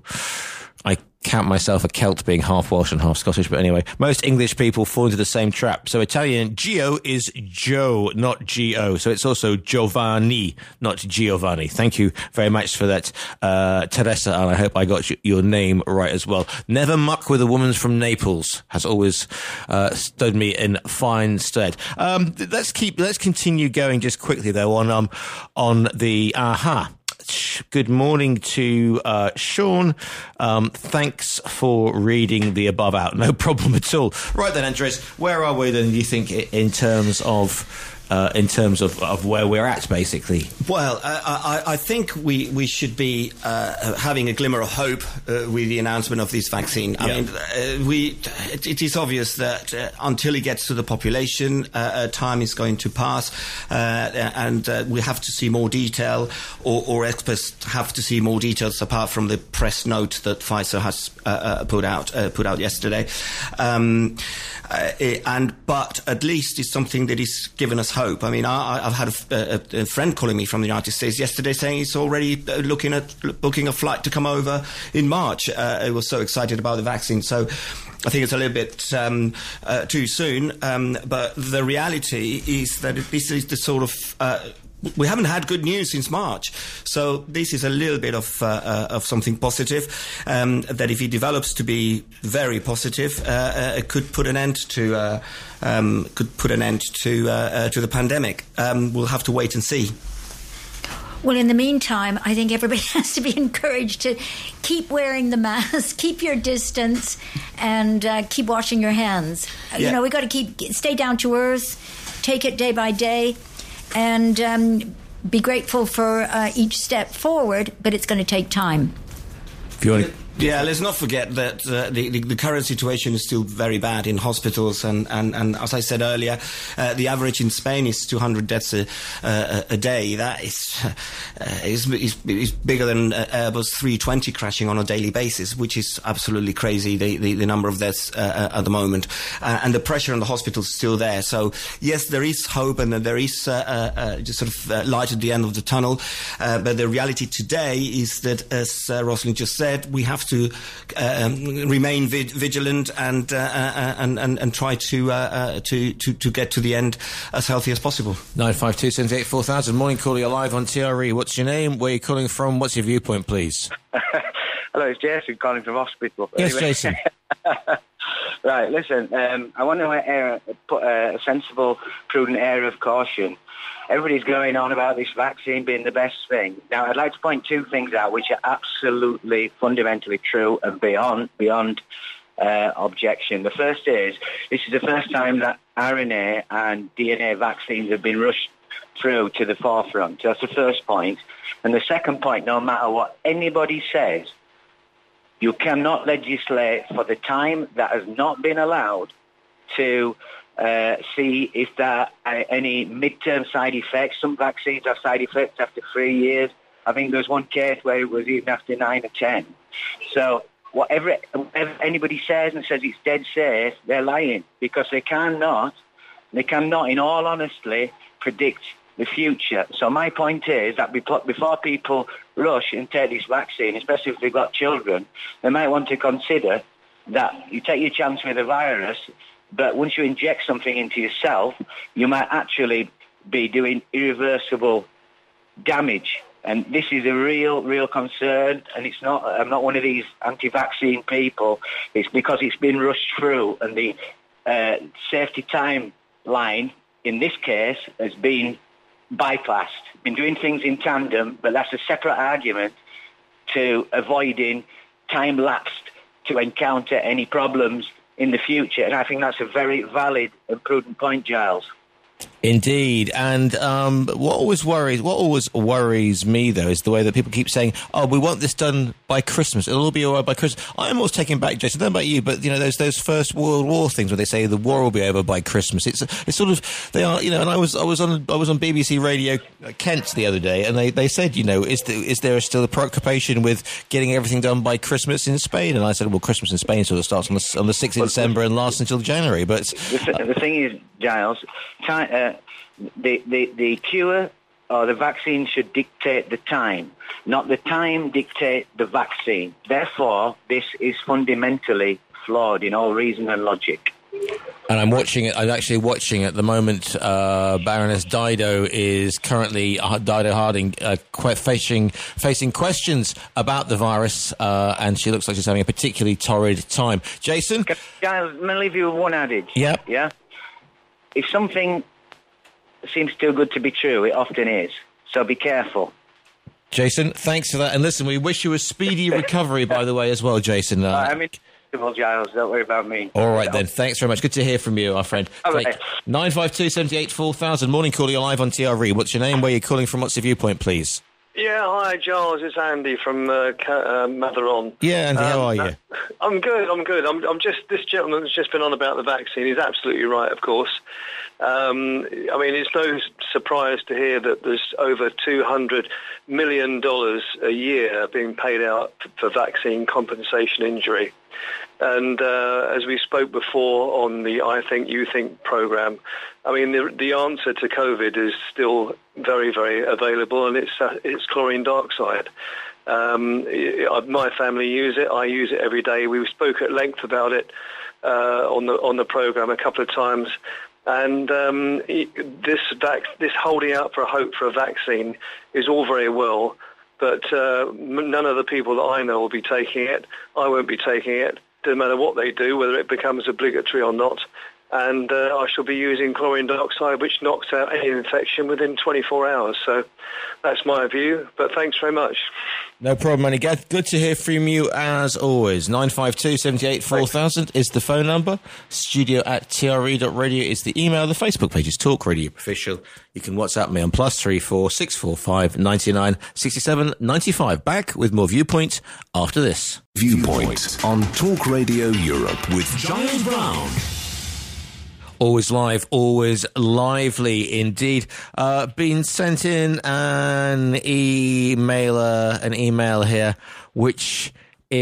I count myself a Celt being half Welsh and half Scottish, but anyway, most English people fall into the same trap. So Italian, Gio is Joe, not G O. So it's also Giovanni, not Giovanni. Thank you very much for that, uh, Teresa, and I hope I got your name right as well. Never muck with a woman from Naples has always uh, stood me in fine stead. Um, let's keep, let's continue going just quickly though on um on the aha. Good morning to uh, Sean. Um, thanks for reading the above out. No problem at all. Right then, Andres, where are we then, do you think, in terms of... Uh, in terms of, of where we're at, basically? Well, uh, I, I think we, we should be uh, having a glimmer of hope uh, with the announcement of this vaccine. I yeah. mean, uh, we it, it is obvious that uh, until it gets to the population, uh, uh, time is going to pass, uh, and uh, we have to see more detail, or, or experts have to see more details apart from the press note that Pfizer has uh, uh, put out uh, put out yesterday. Um, uh, and but at least it's something that is given us hope. I mean, I, I've had a, a, a friend calling me from the United States yesterday saying he's already looking at booking a flight to come over in March. Uh, he was so excited about the vaccine. So I think it's a little bit um, uh, too soon. Um, but the reality is that this is the sort of... Uh, we haven't had good news since March, so this is a little bit of uh, uh, of something positive. Um, that if it develops to be very positive, uh, uh, it could put an end to uh, um, could put an end to uh, uh, to the pandemic. Um, we'll have to wait and see. Well, in the meantime, I think everybody has to be encouraged to keep wearing the mask, keep your distance, and uh, keep washing your hands. Yeah. You know, we got to keep stay down to earth, take it day by day. And um, be grateful for uh, each step forward, but it's going to take time. If you want to... Yeah, let's not forget that uh, the, the, the current situation is still very bad in hospitals, and, and, and as I said earlier, uh, the average in Spain is two hundred deaths a, uh, a day. That is, uh, is, is, is bigger than uh, Airbus three twenty crashing on a daily basis, which is absolutely crazy, the, the, the number of deaths uh, at the moment. Uh, and the pressure on the hospitals is still there. So, yes, there is hope, and there is uh, uh, just sort of uh, light at the end of the tunnel. Uh, but the reality today is that, as uh, Rosalind just said, we have to um, remain vid- vigilant and, uh, uh, and and and try to, uh, uh, to to to get to the end as healthy as possible. Nine five two seven eight four thousand. Morning caller, you're live on T R E. What's your name? Where are you calling from? What's your viewpoint, please? Hello, it's Jason calling from hospital. Yes, anyway. Jason. Right, listen. Um, I want to uh, put a sensible, prudent air of caution. Everybody's going on about this vaccine being the best thing. Now, I'd like to point two things out which are absolutely fundamentally true and beyond beyond uh, objection. The first is, this is the first time that R N A and D N A vaccines have been rushed through to the forefront. That's the first point. And the second point, no matter what anybody says, you cannot legislate for the time that has not been allowed to uh, see if there are any midterm side effects. Some vaccines have side effects after three years. I think there's one case where it was even after nine or ten. So whatever, whatever anybody says and says it's dead safe, they're lying, because they cannot, they cannot, in all honesty, predict the future. So my point is that before people rush and take this vaccine, especially if they've got children, they might want to consider that you take your chance with the virus, but once you inject something into yourself, you might actually be doing irreversible damage. And this is a real, real concern. And it's not, I'm not one of these anti-vaccine people. It's because it's been rushed through, and the uh, safety timeline in this case has been bypassed. Been doing things in tandem, but that's a separate argument to avoiding time lapsed to encounter any problems in the future. And I think that's a very valid and prudent point, Giles. Indeed, and um, what always worries, what always worries me though, is the way that people keep saying, "Oh, we want this done by Christmas. It'll all be all right by Christmas." I'm always taking back, Jason. I don't know about you, but you know, those those First World War things where they say the war will be over by Christmas. It's it's sort of they are, you know. And I was I was on I was on B B C Radio Kent the other day, and they, they said, you know, is the, is there still a preoccupation with getting everything done by Christmas in Spain? And I said, well, Christmas in Spain sort of starts on the on the sixth of December and lasts until January. But the, the thing is, Giles, time. Uh, The, the, the cure or the vaccine should dictate the time, not the time dictate the vaccine. Therefore, this is fundamentally flawed in all reason and logic. And I'm watching it. I'm actually watching at the moment. Uh, Baroness Dido is currently uh, Dido Harding uh, que- facing facing questions about the virus, uh, and she looks like she's having a particularly torrid time. Jason, Can, Giles, I'm going to leave you with one adage. Yep. Yeah. If something seems too good to be true, it often is. So be careful. Jason, thanks for that. And listen, we wish you a speedy recovery, by the way, as well, Jason. Uh, I'm in trouble, Giles. Don't worry about me. All right, then. Thanks very much. Good to hear from you, our friend. All right. nine five two, seven eight, four thousand. Morning call, you're live on T R E. What's your name? Where are you calling from? What's your viewpoint, please? Yeah, hi, Giles. It's Andy from uh, uh, Matheron. Yeah, Andy, um, how are you? Uh, I'm good, I'm good. I'm, I'm just, this gentleman's just been on about the vaccine. He's absolutely right, of course. Um, I mean, it's no surprise to hear that there's over two hundred million dollars a year being paid out for vaccine compensation injury. And uh, as we spoke before on the I Think You Think program, I mean, the, the answer to COVID is still very, very available, and it's uh, it's chlorine dioxide. Um, it, my family use it. I use it every day. We spoke at length about it uh, on the on the program a couple of times. And um, this vac- this holding out for hope for a vaccine is all very well, but uh, none of the people that I know will be taking it. I won't be taking it. Doesn't matter what they do, whether it becomes obligatory or not. And uh, I shall be using chlorine dioxide, which knocks out any infection within twenty-four hours. So that's my view. But thanks very much. No problem, Andy. Good to hear from you as always. nine five two, seven eight, four thousand is the phone number. Studio at T R E dot radio is the email. The Facebook page is Talk Radio Official. You can WhatsApp me on plus three four six four five ninety nine sixty seven ninety five. Back with more Viewpoint after this. Viewpoint on Talk Radio Europe with Giles Brown. Always live, always lively indeed. Uh, been sent in an emailer, an email here, which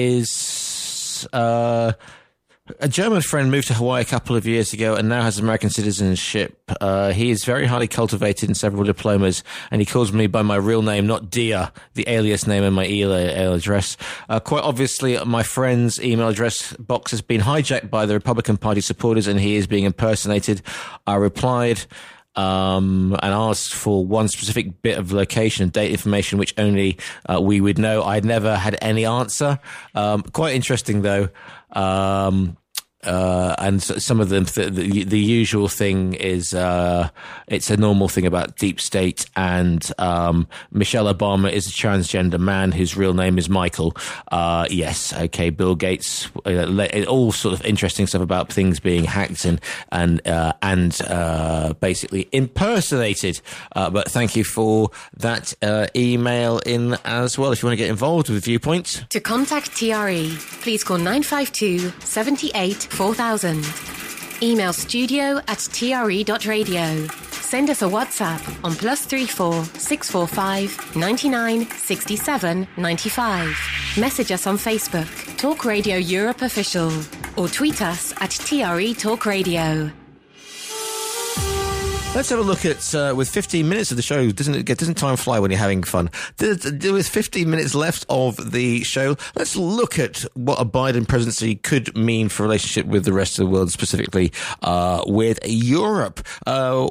is uh, a German friend moved to Hawaii a couple of years ago and now has American citizenship. Uh, he is very highly cultivated in several diplomas, and he calls me by my real name, not Dia, the alias name and my email address. Uh, quite obviously, my friend's email address box has been hijacked by the Republican Party supporters, and he is being impersonated. I replied um, and asked for one specific bit of location and date information, which only uh, we would know. I'd never had any answer. Um, quite interesting, though. Um, Uh, and some of them, th- the, the usual thing is uh, it's a normal thing about deep state, and um, Michelle Obama is a transgender man whose real name is Michael. Uh, yes, okay, Bill Gates, uh, all sort of interesting stuff about things being hacked and and uh, and uh, basically impersonated. Uh, but thank you for that uh, email in as well. If you want to get involved with Viewpoint, to contact T R E, please call nine five two, seven eight, four thousand. Email studio at tre.radio. Send us a WhatsApp on plus three four six four five ninety nine sixty seven ninety five. Message us on Facebook, Talk Radio Europe Official, or tweet us at T R E Talk Radio. Let's have a look at, uh, with fifteen minutes of the show, doesn't it get, doesn't time fly when you're having fun? With fifteen minutes left of the show, let's look at what a Biden presidency could mean for a relationship with the rest of the world, specifically uh, with Europe. Uh,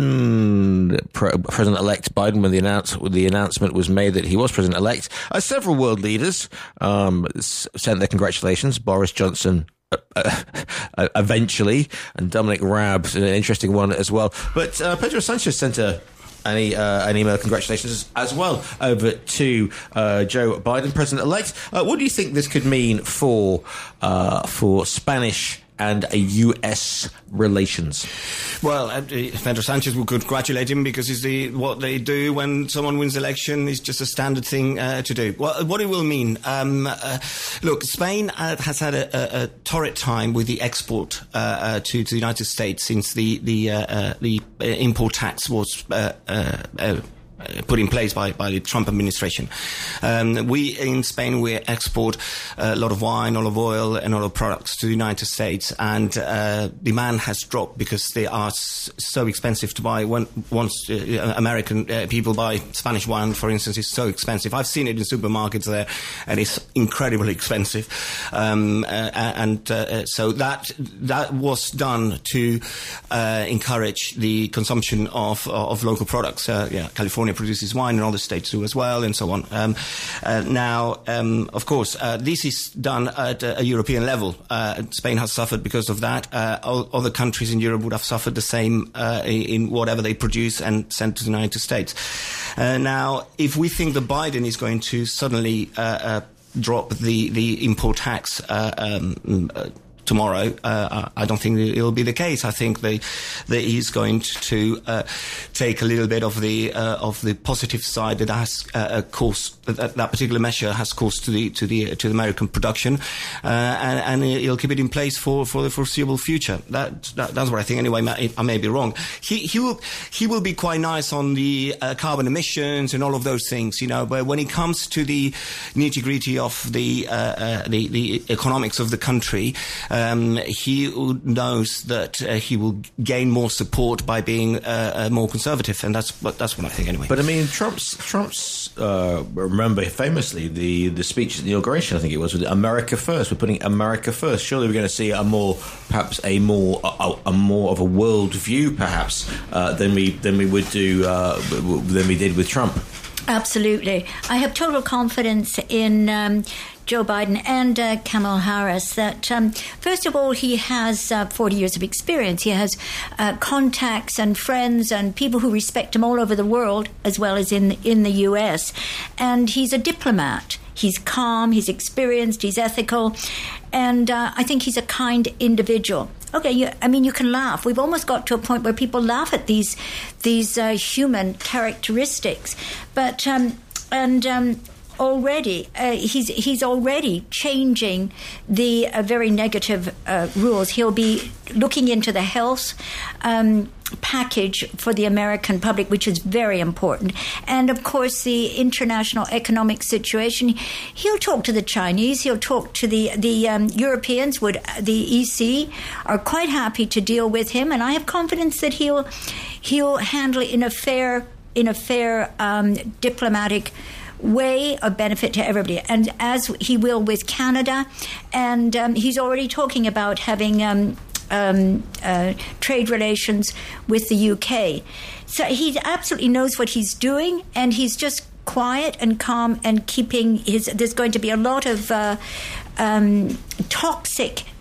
when Pre- President-elect Biden, when the, announce, when the announcement was made that he was President-elect, uh, several world leaders um, sent their congratulations. Boris Johnson, Uh, uh, eventually, and Dominic Raab, an interesting one as well. But uh, Pedro Sanchez sent a, an, uh, an email, congratulations as well, over to uh, Joe Biden, President-elect. Uh, what do you think this could mean for uh, for Spanish and a U S relations? Well, uh, Pedro Sanchez, we could congratulate him because it's the, what they do when someone wins the election is just a standard thing uh, to do. Well, what it will mean, um, uh, look, Spain uh, has had a, a, a torrid time with the export uh, uh, to, to the United States since the the uh, uh, the import tax was uh, uh, uh, put in place by, by the Trump administration. Um, we in Spain, we export a lot of wine, olive oil and other products to the United States, and uh, demand has dropped because they are s- so expensive to buy. When, once uh, American uh, people buy Spanish wine, for instance, it's so expensive. I've seen it in supermarkets there, and it's incredibly expensive. Um, uh, and uh, so that that was done to uh, encourage the consumption of of local products. Uh, yeah, California produces wine, and other states do as well, and so on. Um, uh, now, um, of course, uh, this is done at a, a European level. Uh, Spain has suffered because of that. Uh, all, other countries in Europe would have suffered the same uh, in whatever they produce and send to the United States. Uh, now, if we think that Biden is going to suddenly uh, uh, drop the, the import tax uh, um, uh, tomorrow, uh, I don't think it'll be the case. I think they, that he's going to uh, take a little bit of the uh, of the positive side that has uh, caused that, that particular measure has caused to the to the to the American production, uh, and, and he'll keep it in place for, for the foreseeable future. That, that that's what I think. Anyway, I may be wrong. He he will he will be quite nice on the uh, carbon emissions and all of those things, you know. But when it comes to the nitty gritty of the uh, uh, the the economics of the country, Um, he knows that uh, he will gain more support by being uh, uh, more conservative, and that's that's what I think anyway. But I mean, Trump's Trump's uh, remember famously the the speech at the inauguration. I think it was with America first. We're putting America first. Surely we're going to see a more, perhaps a more a, a more of a world view, perhaps uh, than we than we would do uh, than we did with Trump. Absolutely, I have total confidence in Um, Joe Biden and uh, Kamala Harris that, um, first of all, he has uh, forty years of experience. He has uh, contacts and friends and people who respect him all over the world, as well as in, in the U S. And he's a diplomat. He's calm, he's experienced, he's ethical, and uh, I think he's a kind individual. Okay, you, I mean, you can laugh. We've almost got to a point where people laugh at these these uh, human characteristics. But, um, and... Um, Already, uh, he's he's already changing the uh, very negative uh, rules. He'll be looking into the health um, package for the American public, which is very important. And, of course, the international economic situation. He'll talk to the Chinese. He'll talk to the, the um, Europeans. Would the E C are quite happy to deal with him. And I have confidence that he'll, he'll handle it in a fair, in a fair um, diplomatic way of benefit to everybody, and as he will with Canada, and um, he's already talking about having um, um, uh, trade relations with the U K. So he absolutely knows what he's doing, and he's just quiet and calm and keeping his. There's going to be a lot of uh, um, toxic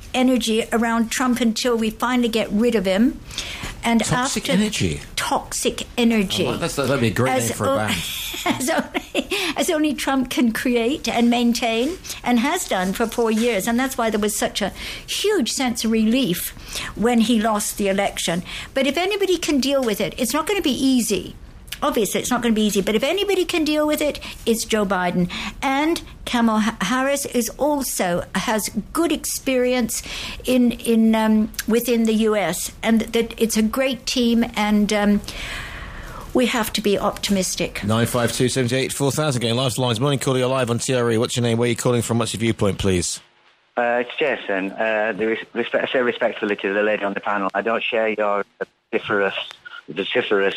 energy around Trump until we finally get rid of him. And toxic after energy. Toxic energy. Oh, that's, that'd be a great as name for o- a band. as, only, as only Trump can create and maintain, and has done for four years. And that's why there was such a huge sense of relief when he lost the election. But if anybody can deal with it, it's not going to be easy. Obviously, it's not going to be easy, but if anybody can deal with it, it's Joe Biden. And Kamala Harris is also has good experience in in um, within the U S, and that it's a great team, and um, we have to be optimistic. nine five two, seven eight, four thousand, getting live lines. Morning, caller, you're live on T R E. What's your name? Where are you calling from? What's your viewpoint, please? Uh, it's Jason. Uh, the res- respect, I say respectfully to the lady on the panel, I don't share your vociferous, vociferous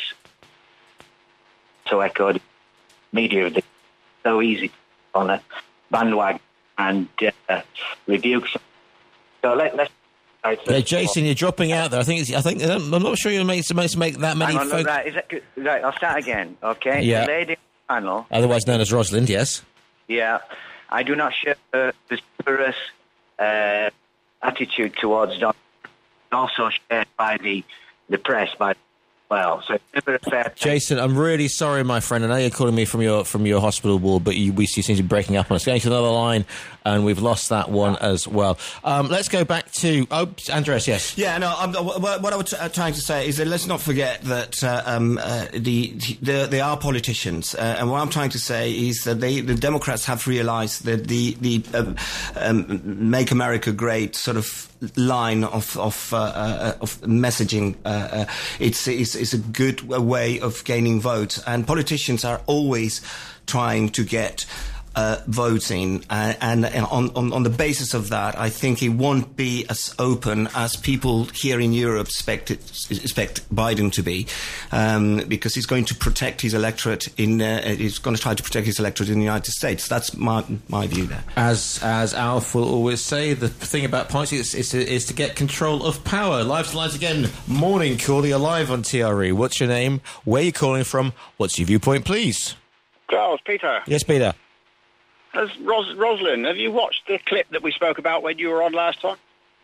so echoed media. It's so easy on a bandwagon and uh, rebuke. So let, let's. Yeah, Jason, you're dropping out there. I think. It's, I think. I'm not sure you're supposed to make that many. Hang on, folk- right, is that, right, I'll start again. Okay. Yeah. The lady on the panel. Otherwise known as Rosalind. Yes. Yeah, I do not share uh, the vociferous uh, attitude towards Donald. Also shared by the the press by. Well, so it's never a fair. Jason, I'm really sorry, my friend. I know you're calling me from your from your hospital ward, but you, we you seem to be breaking up on us. Going to another line, and we've lost that one as well. Um, let's go back to oh, Andres. Yes. Yeah. No. Um, what I was t- trying to say is that let's not forget that uh, um, uh, the, the they are politicians, uh, and what I'm trying to say is that they the Democrats have realised that the the um, um, "Make America Great" sort of line of of, uh, uh, of messaging. Uh, uh, it's, it's it's a good way of gaining votes, and politicians are always trying to get uh, votes in, uh, and, and on, on on the basis of that, I think it won't be as open as people here in Europe expect it, expect Biden to be, um, because he's going to protect his electorate in uh, he's going to try to protect his electorate in the United States. That's my my view there. As as Alf will always say, the thing about politics is, is, is to get control of power. Live to lines again. Morning, caller, you're live on T R E. What's your name? Where are you calling from? What's your viewpoint, please? Charles, Peter. Yes, Peter. Has Ros- Rosalind, have you watched the clip that we spoke about when you were on last time?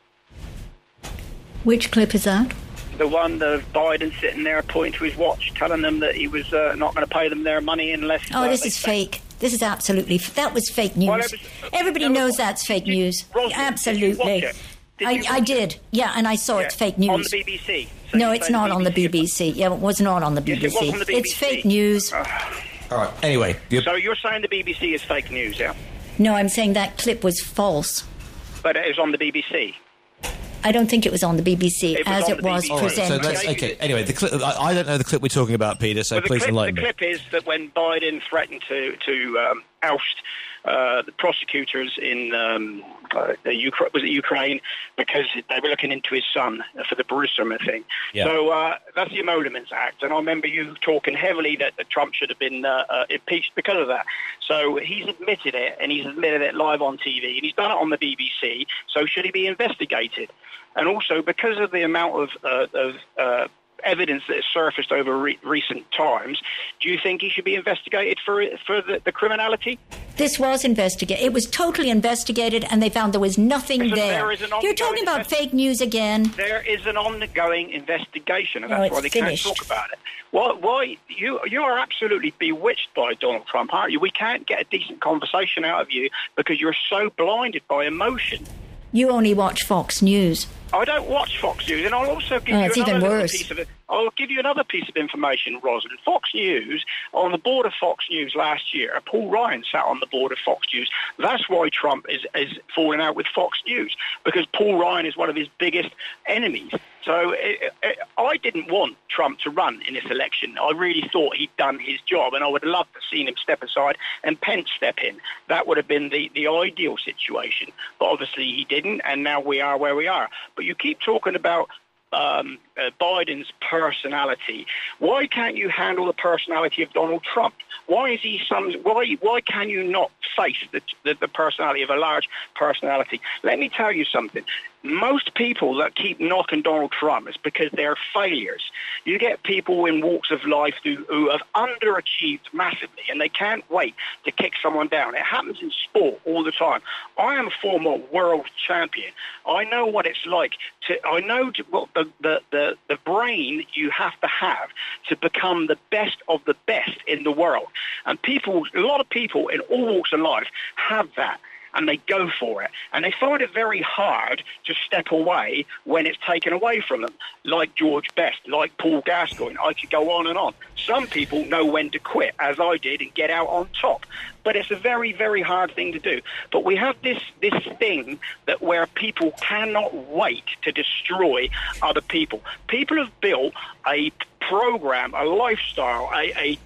Which clip is that? The one of Biden sitting there pointing to his watch, telling them that he was uh, not going to pay them their money unless... Oh, uh, this they is fake. This is absolutely... F- that was fake news. Well, it was- Everybody no, knows that's fake did you- news. Rosalind, Absolutely. did you watch it? Did I, you I watch did. Yeah, and I saw Yeah, it's fake news. on the B B C. So no, you it's say not the on the B B C. Yeah, it was not on the B B C. Yes, it was on the B B C. It's fake news. All right. Anyway. So you're saying the B B C is fake news, yeah? No, I'm saying that clip was false. But it was on the B B C. I don't think it was on the B B C It was as on it the was B B C. presented. So that's, okay. Anyway, the clip. I, I don't know the clip we're talking about, Peter. So Well, the please clip, enlighten the me. clip is that when Biden threatened to to um, oust uh, the prosecutors in um, uh, the Ukra- was it Ukraine because they were looking into his son for the Burisma thing. Yeah. So uh, that's the Emoluments Act, and I remember you talking heavily that, that Trump should have been uh, uh, impeached because of that. So he's admitted it, and he's admitted it live on T V, and he's done it on the B B C. So should he be investigated? And also, because of the amount of, uh, of uh, evidence that has surfaced over re- recent times, do you think he should be investigated for for the, the criminality? This was investigated. It was totally investigated, and they found there was nothing Listen, there. there is an You're talking ongoing about fake news again. There is an ongoing investigation, and Oh, that's it's why they finished. can't talk about it. Why, why you you are absolutely bewitched by Donald Trump, aren't you? We can't get a decent conversation out of you because you're so blinded by emotion. You only watch Fox News. I don't watch Fox News, and I'll also give Oh, you it's another even little worse. piece of it. I'll give you another piece of information, Rosalind. Fox News, on the board of Fox News last year, Paul Ryan sat on the board of Fox News. That's why Trump is, is falling out with Fox News, because Paul Ryan is one of his biggest enemies. So it, it, I didn't want Trump to run in this election. I really thought he'd done his job, and I would love to have seen him step aside and Pence step in. That would have been the, the ideal situation. But obviously he didn't, and now we are where we are. But you keep talking about um, uh, Biden's personality. Why can't you handle the personality of Donald Trump? Why is he some? Why why can you not face the, the the personality of a large personality? Let me tell you something. most people that keep knocking Donald Trump is because they're failures. You get people in walks of life who, who have underachieved massively, and they can't wait to kick someone down. It happens in sport all the time. I am a former world champion. I know what it's like to. I know to, what the, the the the brain you have to have to become the best of the best in the world. And people, a lot of people in all walks of life have that. And they go for it. And they find it very hard to step away when it's taken away from them, like George Best, like Paul Gascoigne. I could go on and on. Some people know when to quit, as I did, and get out on top. But it's a very, very hard thing to do. But we have this, this thing that where people cannot wait to destroy other people. People have built a program, a lifestyle, a, a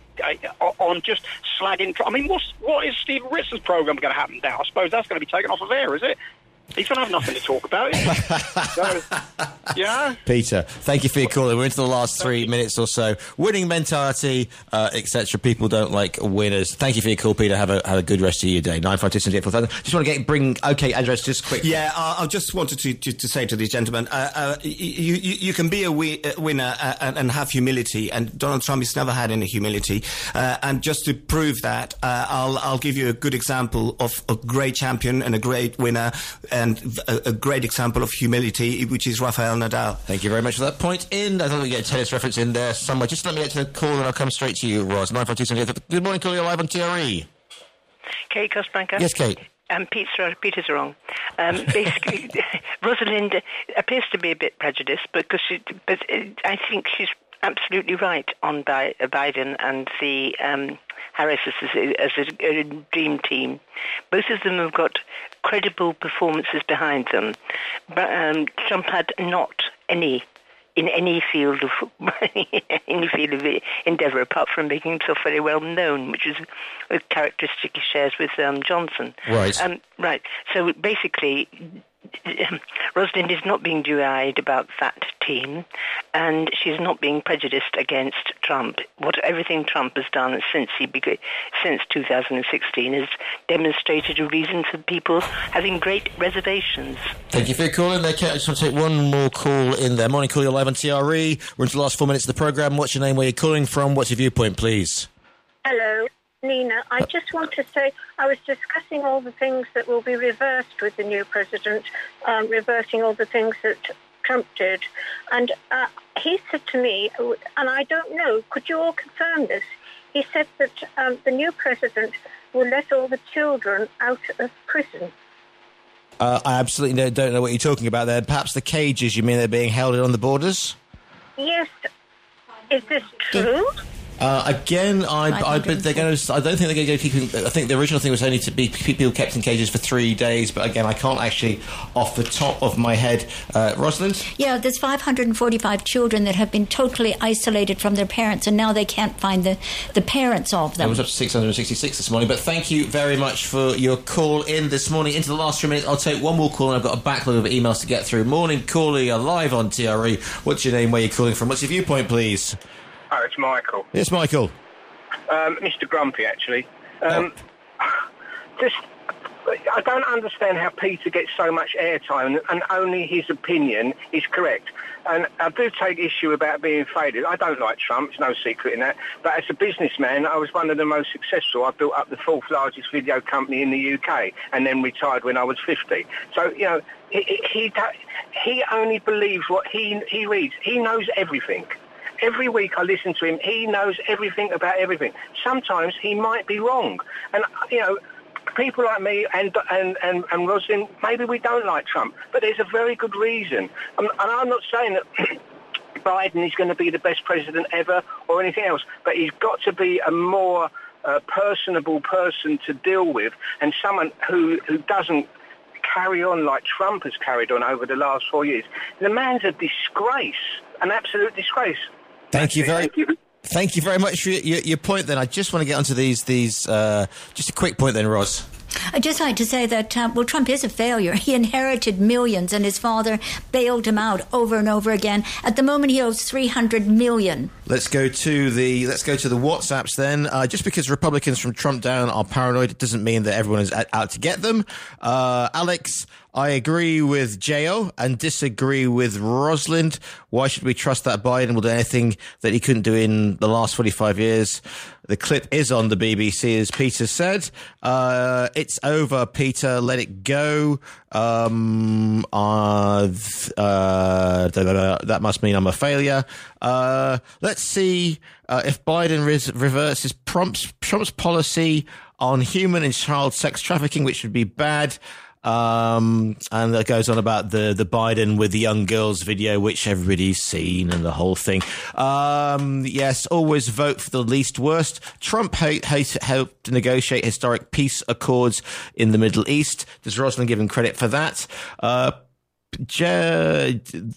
on just slagging. I mean, what's, what is Stephen Ritson's program going to happen now? I suppose that's going to be taken off of air, is it? He's going to have nothing to talk about. So, yeah. Peter, thank you for your call. We're into the last three minutes or so. Winning mentality, uh, et cetera. People don't like winners. Thank you for your call, Peter. Have a have a good rest of your day. Nine five two seven eight four thousand. Just want to get bring. Okay, Andres, just quick. Yeah, uh, I just wanted to, to to say to these gentlemen, uh, uh, you, you you can be a, we, a winner uh, and, and have humility, and Donald Trump has never had any humility. Uh, and just to prove that, uh, I'll I'll give you a good example of a great champion and a great winner. And a, a great example of humility, which is Rafael Nadal. Thank you very much for that point in. I thought we get a tennis reference in there somewhere. Just let me get to the call and I'll come straight to you, Ros. nine five two seven eight. Good morning, call. You're live on T R E. Kate Cosbranca. Yes, Kate. Um, Pete's, Peter's wrong. Um, basically, Rosalind appears to be a bit prejudiced, because she, but I think she's absolutely right on Biden and the um, Harris as a, as a dream team. Both of them have got credible performances behind them. But um, Trump had not any in any field of any field of endeavour apart from making himself very well known, which is a characteristic he shares with um, Johnson. Right. Um, right. So basically, Rosalind is not being dewy-eyed about that team, and she's not being prejudiced against Trump. What everything Trump has done since he began, since two thousand sixteen has demonstrated a reason for people having great reservations. Thank you for your call in there, Kate. I just want to take one more call in there. Morning, call. You're live on T R E. We're into the last four minutes of the programme. What's your name? Where you're calling from? What's your viewpoint, please? Hello, Nina. I just want to say I was discussing all the things that will be reversed with the new president, um, reversing all the things that Trump did. And uh, he said to me, and I don't know, could you all confirm this? He said that um, the new president will let all the children out of prison. Uh, I absolutely don't know what you're talking about there. Perhaps the cages, you mean they're being held on the borders? Yes. Is this true? Uh, again, I, I, but they're going to. I don't think they're going to go keep. I think the original thing was only to be people kept in cages for three days. But again, I can't actually, off the top of my head, uh, Rosalind. Yeah, there's five hundred forty-five children that have been totally isolated from their parents, and now they can't find the, the parents of them. I was up to six hundred sixty-six this morning. But thank you very much for your call in this morning. Into the last three minutes, I'll take one more call, and I've got a backlog of emails to get through. Morning, caller, you're live on T R E. What's your name? Where you're calling from? What's your viewpoint, please? Oh, it's Michael. Yes, Michael. Um, Mister Grumpy, actually. Um, oh. Just, I don't understand how Peter gets so much airtime and only his opinion is correct. And I do take issue about being faded. I don't like Trump, there's no secret in that. But as a businessman, I was one of the most successful. I built up the fourth largest video company in the U K and then retired when I was fifty. So, you know, he, he, he only believes what he, he reads. He knows everything. Every week I listen to him, he knows everything about everything. Sometimes he might be wrong. And, you know, people like me and and, and, and Rosalind, maybe we don't like Trump, but there's a very good reason. And, and I'm not saying that Biden is going to be the best president ever or anything else, but he's got to be a more uh, personable person to deal with, and someone who, who doesn't carry on like Trump has carried on over the last four years. The man's a disgrace, an absolute disgrace. Thank you very, thank you very much for your, your point. Then I just want to get onto these these. Uh, just a quick point, then, Ros. I'd just like to say that, uh, well, Trump is a failure. He inherited millions, and his father bailed him out over and over again. At the moment, he owes three hundred million. Let's go to the let's go to the WhatsApps then. Uh, just because Republicans from Trump down are paranoid, it doesn't mean that everyone is out to get them. Uh, Alex, I agree with J O and disagree with Rosalind. Why should we trust that Biden will do anything that he couldn't do in the last forty-five years? The clip is on the B B C, as Peter said. Uh, it's over, Peter. Let it go. Um, uh, uh, that must mean I'm a failure. Uh, let's see uh, if Biden res- reverses Trump's, Trump's policy on human and child sex trafficking, which would be bad. Um, and that goes on about the, the Biden with the young girls video, which everybody's seen, and the whole thing. Um, yes, always vote for the least worst. Trump hate, hate, helped negotiate historic peace accords in the Middle East. Does Rosalind give him credit for that? Uh, Je-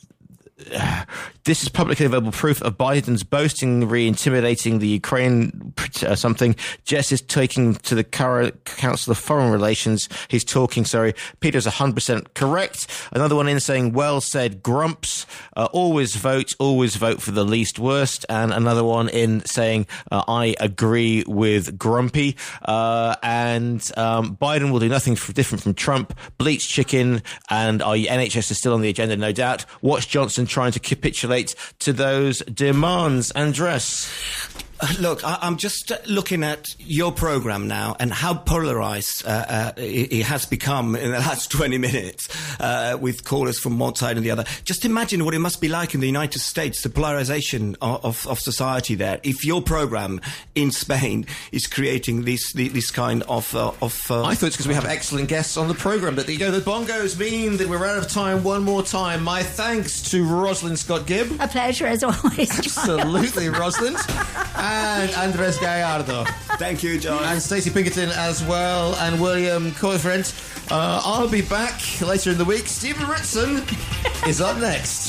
This is publicly available proof of Biden's boasting, re-intimidating the Ukraine uh, something. Jess is taking to the Council of Foreign Relations. He's talking, sorry. Peter's one hundred percent correct. Another one in saying, well said, Grumps. Uh, always vote, always vote for the least worst. And another one in saying, uh, I agree with Grumpy. Uh, and um, Biden will do nothing for, different from Trump. Bleach chicken, and our N H S is still on the agenda, no doubt. Watch Johnson trying to capitulate to those demands. Andres. Look, I, I'm just looking at your program now and how polarized uh, uh, it, it has become in the last twenty minutes uh, with callers from one side and the other. Just imagine what it must be like in the United States, the polarization of, of, of society there. If your program in Spain is creating this this kind of... Uh, of uh, I thought it's because we have excellent guests on the program, but you know, the bongos mean that we're out of time one more time. My thanks to Rosalind Scott-Gibb. A pleasure as always. Absolutely, Rosalind. And Andres Gallardo. Thank you, John. And Stacey Pinkerton as well. And William Corfrent. Uh, I'll be back later in the week. Stephen Ritson is up next.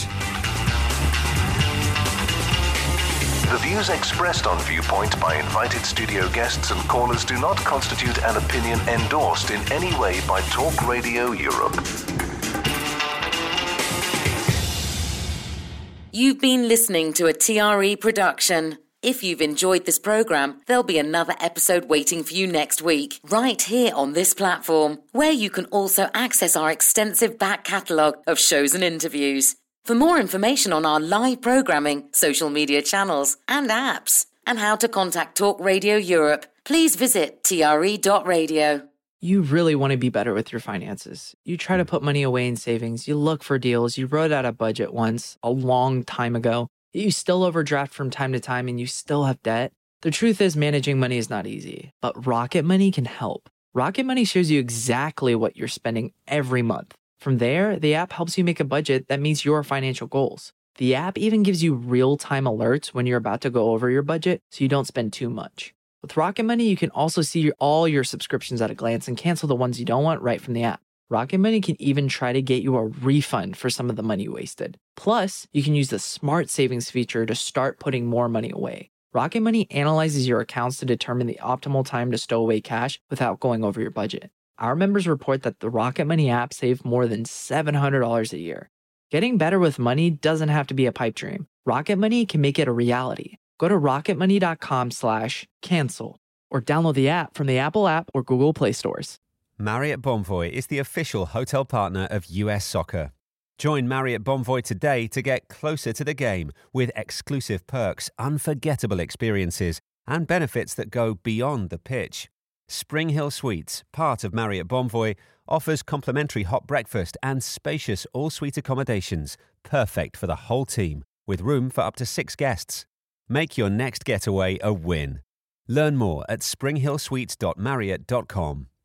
The views expressed on Viewpoint by invited studio guests and callers do not constitute an opinion endorsed in any way by Talk Radio Europe. You've been listening to a T R E production. If you've enjoyed this program, there'll be another episode waiting for you next week, right here on this platform, where you can also access our extensive back catalogue of shows and interviews. For more information on our live programming, social media channels and apps, and how to contact Talk Radio Europe, please visit T R E dot radio. You really want to be better with your finances. You try to put money away in savings, you look for deals, you wrote out a budget once, a long time ago. You still overdraft from time to time and you still have debt. The truth is, managing money is not easy, but Rocket Money can help. Rocket Money shows you exactly what you're spending every month. From there, the app helps you make a budget that meets your financial goals. The app even gives you real-time alerts when you're about to go over your budget so you don't spend too much. With Rocket Money, you can also see all your subscriptions at a glance and cancel the ones you don't want right from the app. Rocket Money can even try to get you a refund for some of the money wasted. Plus, you can use the Smart Savings feature to start putting more money away. Rocket Money analyzes your accounts to determine the optimal time to stow away cash without going over your budget. Our members report that the Rocket Money app saved more than seven hundred dollars a year. Getting better with money doesn't have to be a pipe dream. Rocket Money can make it a reality. Go to rocketmoney.com slash cancel or download the app from the Apple app or Google Play stores. Marriott Bonvoy is the official hotel partner of U S Soccer. Join Marriott Bonvoy today to get closer to the game with exclusive perks, unforgettable experiences, and benefits that go beyond the pitch. Spring Hill Suites, part of Marriott Bonvoy, offers complimentary hot breakfast and spacious all-suite accommodations, perfect for the whole team, with room for up to six guests. Make your next getaway a win. Learn more at spring hill suites dot marriott dot com.